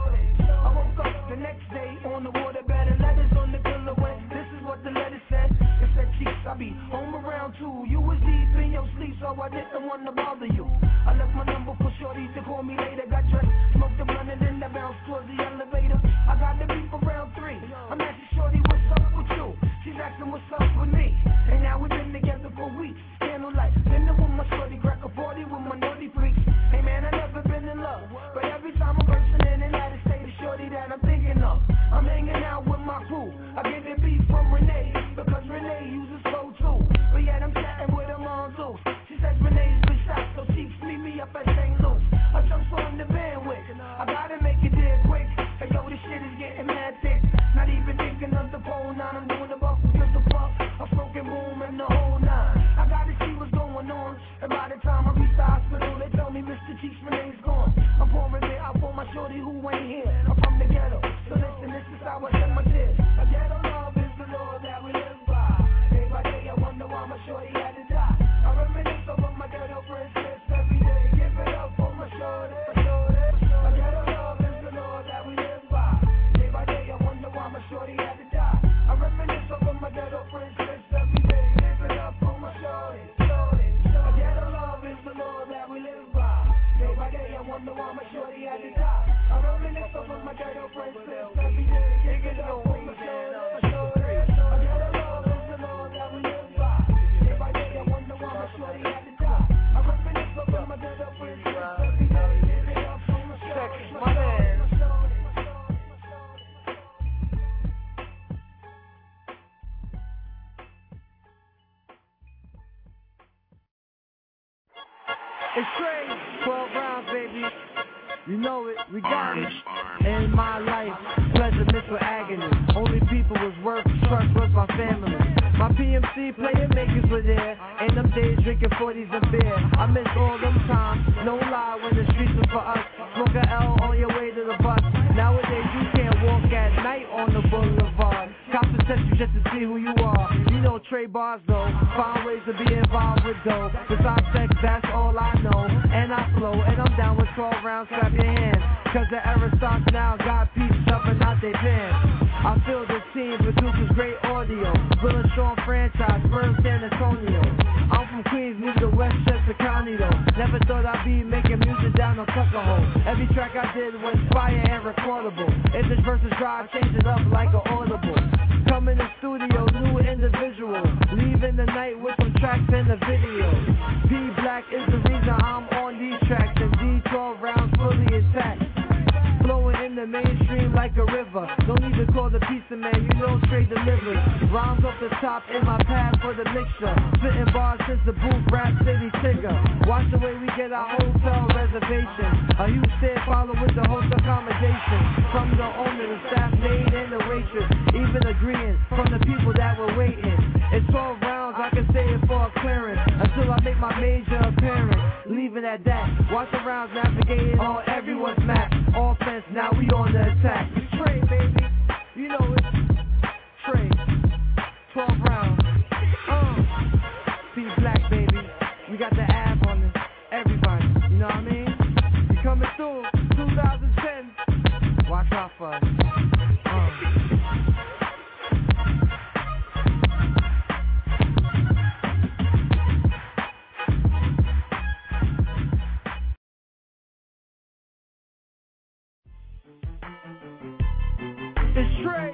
I woke up the next day on the waterbed and letters on the pillow when this is what the letter said. It said, cheeks, I be home around 2. You was deep in your sleep, so I didn't want to bother you. I left my number for shorty to call me later. Got dressed, smoked the blunt and then I bounced towards the elevator. I got the beep around 3. I'm asking shorty, what's up with you? She's asking what's up with me. And now we've been together for weeks. Candlelight, been there with my shorty, crack a 40 with my naughty freaks. Hey man, I never been in love, but every time I'm bursting in and out of state, the shorty that I'm thinking of. I'm hanging out with my crew. I get the beat from Renee, because Renee uses flow too. But yet I'm chatting with her on Zeus. She says Renee's been shot, so she meet me up at St. Louis. I jump on the bandwagon. I gotta make it dead quick. Hey yo, this shit is getting mad thick. Not even thinking of
It's Trey, 12 rounds, baby. You know it, we got it. In my life, pleasure mixed with agony. Only people was worth trust was my family. My PMC player makers were there. And them days drinking 40s and beer. I miss all them times, no lie, when the streets was for us. Smoke a L on your way to the bus. Nowadays you can't walk at night on the boulevard. Cops will test you just to see who you are. You know Trey bars though, find ways to be involved with dough. Besides sex, that's all I know. And I flow, and I'm down with 12 rounds, clap your hands. Cause the era starts now, got peeps shoving out their pants. I feel this team produces great audio. Will and Sean franchise, Spurs San Antonio. I'm from Queens, moved to Westchester County though. Never thought I'd be making music down on Tuckahoe. Every track I did was fire and recordable. If this verse is dry, I change it up like an audible. Come in the studio, new individual. Leaving the night with some tracks in the video. P Black is the reason I'm on these tracks. And D12 rounds fully intact. Flowing in the mainstream like a river. Don't need to call the pizza man, you know Trey delivers. Rhymes off the top in my path for the mixture. Spitting bars since the booth, Rap City Tigger. Watch the way we get our hotel reservation. A huge stay follow with the host accommodation. From the owner, the staff maid and the waitress. Even agreeing from the people that were waiting. It's 12 rounds, I can say it for a clearance. Until I make my major appearance. Leaving at that. Watch the rounds navigating on everyone's map. Offense, now we on the attack. It's Trey, baby. You know it's Trey. 12 rounds. P Black, baby. We got the app on this. Everybody. You know what I mean? We coming through. 2010. Watch out for us. It's Trey.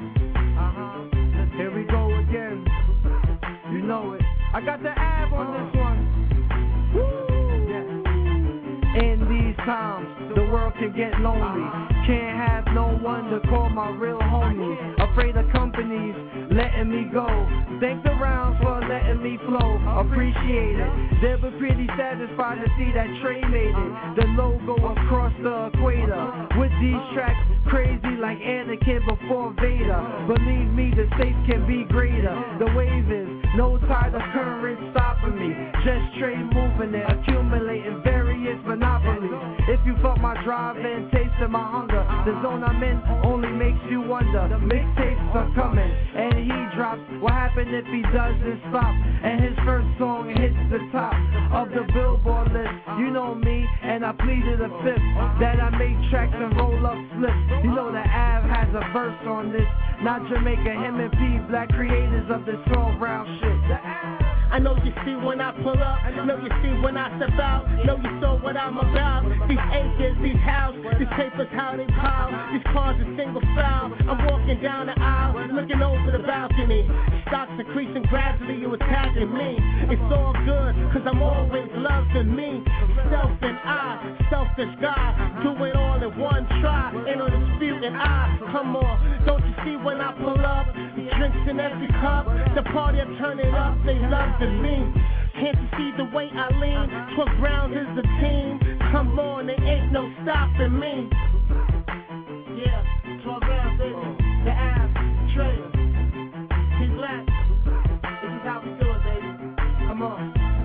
Here we go again. You know it. I got the ab on this one. Woo. Yeah. In these times, the world can get lonely. Can't have no one to call my real homies. Afraid of companies letting me go. Thank the rounds for letting me flow. Appreciate it. They'll be pretty satisfied to see that Trey made it. The logo across the equator. With these tracks, crazy like Anakin before Vader. Believe me, the stakes can be greater. The wave is no tide of current stopping me. Just Trey moving it, accumulating various monopolies. If you felt my drive and tasted my hunger, the zone I'm in only makes you wonder. Mixtapes are coming, and he drops. What happened if he doesn't stop? And his first song hits the top of the Billboard list. You know me, and I pleaded the fifth that I make tracks and roll up slips. You know the Av has a verse on this. Not Jamaica, him and P Black, creators of this 12 round shit. The Av.
I know you see when I pull up, know you see when I step out, know you saw what I'm about. These acres, these houses, these papers, how they pile, these cars are single file. I'm walking down the aisle, looking over the balcony. Stocks increasing gradually, you attacking me. It's all good, cause I'm always loving me. Self and I, selfish guy, do it all in one try. Ain't no disputing I, come on, don't you see when I pull up? Drinks in every cup, the party I'm turning up, they loving me. Can't you see the way I lean? 12 rounds is the team. Come on, there ain't no stopping me. Yeah, 12 rounds, baby. The app, Trey, P Black. This is how we do it, baby. Come on.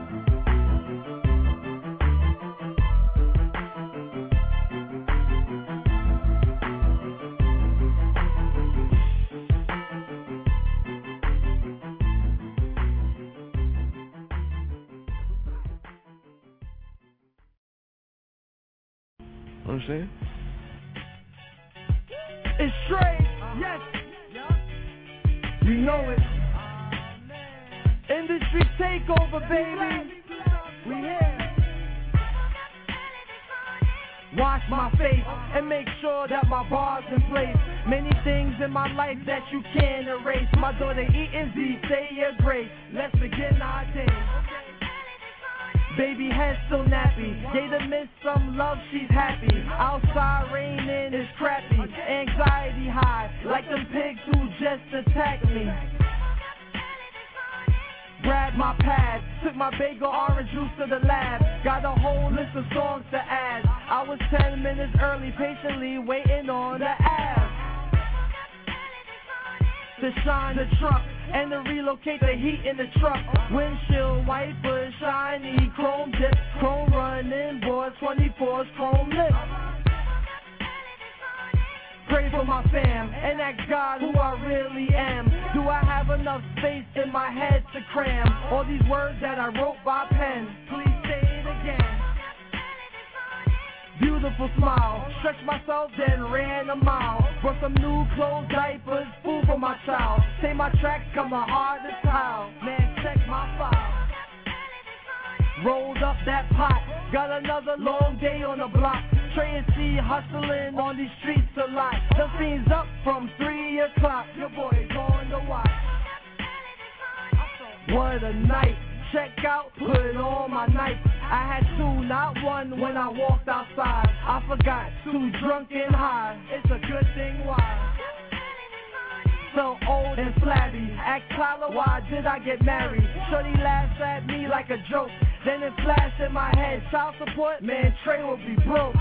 Understand?
It's Trey, yes. You know it. Industry takeover, baby. We here. Wash my face and make sure that my bar's in place. Many things in my life that you can't erase. My daughter eating Z, say your grace. Let's begin our day. Baby head still nappy. Gave the miss some love, she's happy. Outside raining is crappy. Anxiety high, like them pigs who just attacked me. Grabbed my pad, took my bagel orange juice to the lab. Got a whole list of songs to add. I was 10 minutes early, patiently waiting on the app to shine the truck and to relocate the heat in the truck. Windshield wipers shiny, chrome dip, chrome running boards, 24's chrome lip. Pray for my fam and ask God who I really am. Do I have enough space in my head to cram all these words that I wrote by pen? Please say it again. Beautiful smile, stretched myself then ran a mile. Brought some new clothes, diapers, food for my child. Say my tracks coming hard as tile. Man, check my file. Rolled up that pot, got another long day on the block. Trey and C hustling on these streets a lot. The fiends up from 3 o'clock. Your boy's on the watch. What a night. Check out, put on my Nike. I had 2, not 1 when I walked outside. I forgot, too drunk and high. It's a good thing why. So old and flabby. Ask Tyler, why did I get married? Shorty laughs at me like a joke. Then it flashed in my head. Child support? Man, Trey will be broke.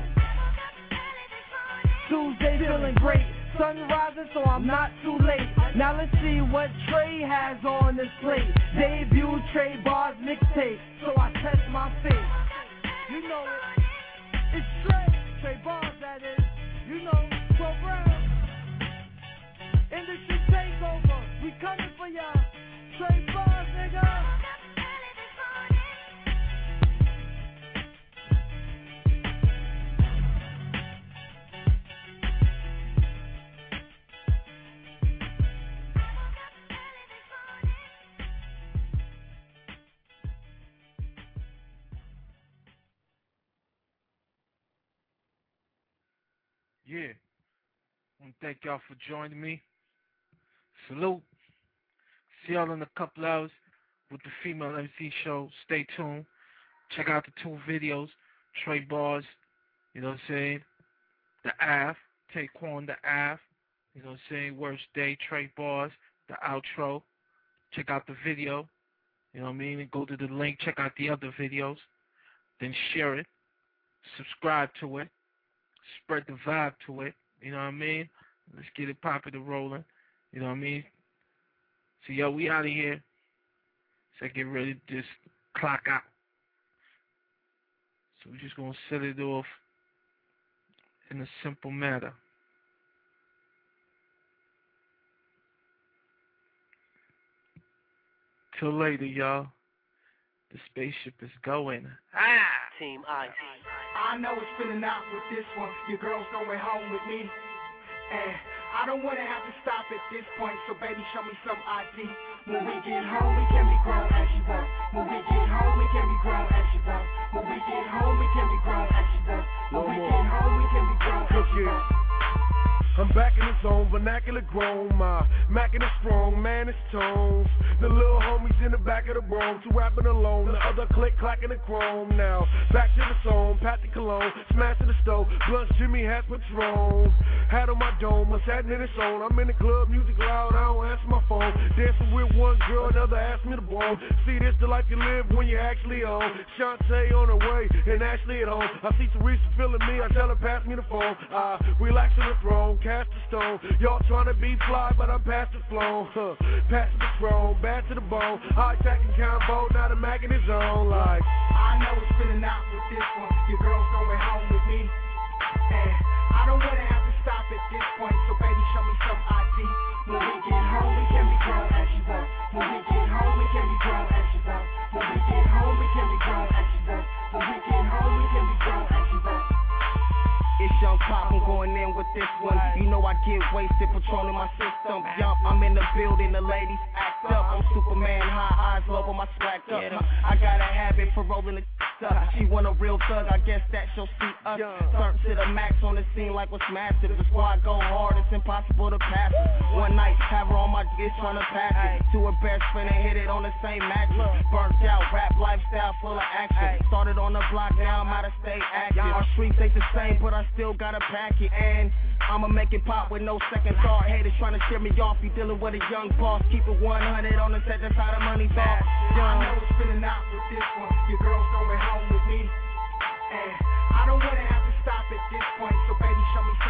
Tuesday feeling great. Sun rising, so I'm not too late. Now let's see what Trey has on his plate. Debut Trey Bars mixtape, so I test my faith. You know it, it's Trey Bars that is. You know, 12 rounds. Industry takeover, we coming for y'all. Trey Bars, nigga.
Yeah. I want to thank y'all for joining me. Salute. See y'all in a couple hours with the Female MC show. Stay tuned. Check out the 2 videos. Trey Bars, you know what I'm saying? The AF, Taekwon the AF, you know what I'm saying? Worst Day, Trey Bars, the outro. Check out the video, you know what I mean? And go to the link, check out the other videos. Then share it. Subscribe to it. Spread the vibe to it, you know what I mean? Let's get it popping and rolling, you know what I mean? So, yo, we out of here. So I get ready to just clock out. So we're just going to set it off in a simple manner. Till later, y'all. The spaceship is going.
Team Ice.
I know it's feeling out with this one. Your girl's going home with me. And I don't wanna have to stop at this point, so baby, show me some ID. When we get home, we can be grown as you want. When we get home, we can be grown as you want. When we get home, we can be grown as you want. When we get home, we can be grown as you want.
I'm back in the zone, vernacular grown, my Mac in the strong, man, it's tones. The little homies in the back of the room, 2 rapping alone, the other click clacking the chrome. Now, back to the song, Pat the cologne, smashing the stove, blunts, Jimmy hat, Patron. Hat on my dome, a satin in its own. I'm in the club, music loud, I don't answer my phone. Dancing with one girl, another asked me to bone. See, this the life you live when you're actually on. Shantae on her way, and Ashley at home. I see Teresa feeling me, I tell her pass me the phone. Relax on the throne, cast the stone. Y'all trying to be fly, but I'm past the flow. Pass the throne, bad to the bone. High attacking combo, now the Mac in his own. Like,
I know it's feeling out with this one. Your girl's going home with me. And I don't wanna have to stop at this point, so baby, show me some ID. When we get home, we can be grown as you want. When we get home, we can be grown as you want. When we get home, we can be grown as you want. When we get home, we can be grown as you want.
It's Young Pop, I'm going in with this one. You know I get wasted, Patron in my system. Yup, I'm in the building, the ladies act up. I'm Superman, high eyes low on my swag up. I got a habit for rolling the up. She want a real thug, I guess that she'll see us. Turn to the max on the scene like what's massive. The squad go hard, it's impossible to pass it. One night, have her on my dick trying to pass it. To her best friend and hit it on the same mattress. Burnt out, rap lifestyle full of action. Started on the block, now I'm out of state active. Our streets ain't the same, but I still gotta pack it. And I'ma make it pop with no second thought. Haters trying to tear me off, you dealing with a young boss. Keep it 100 on the set, that's how the money fast.
I know it's spinning out with this one. Your girl's going home with me. And I don't wanna have to stop at this point. So baby, show me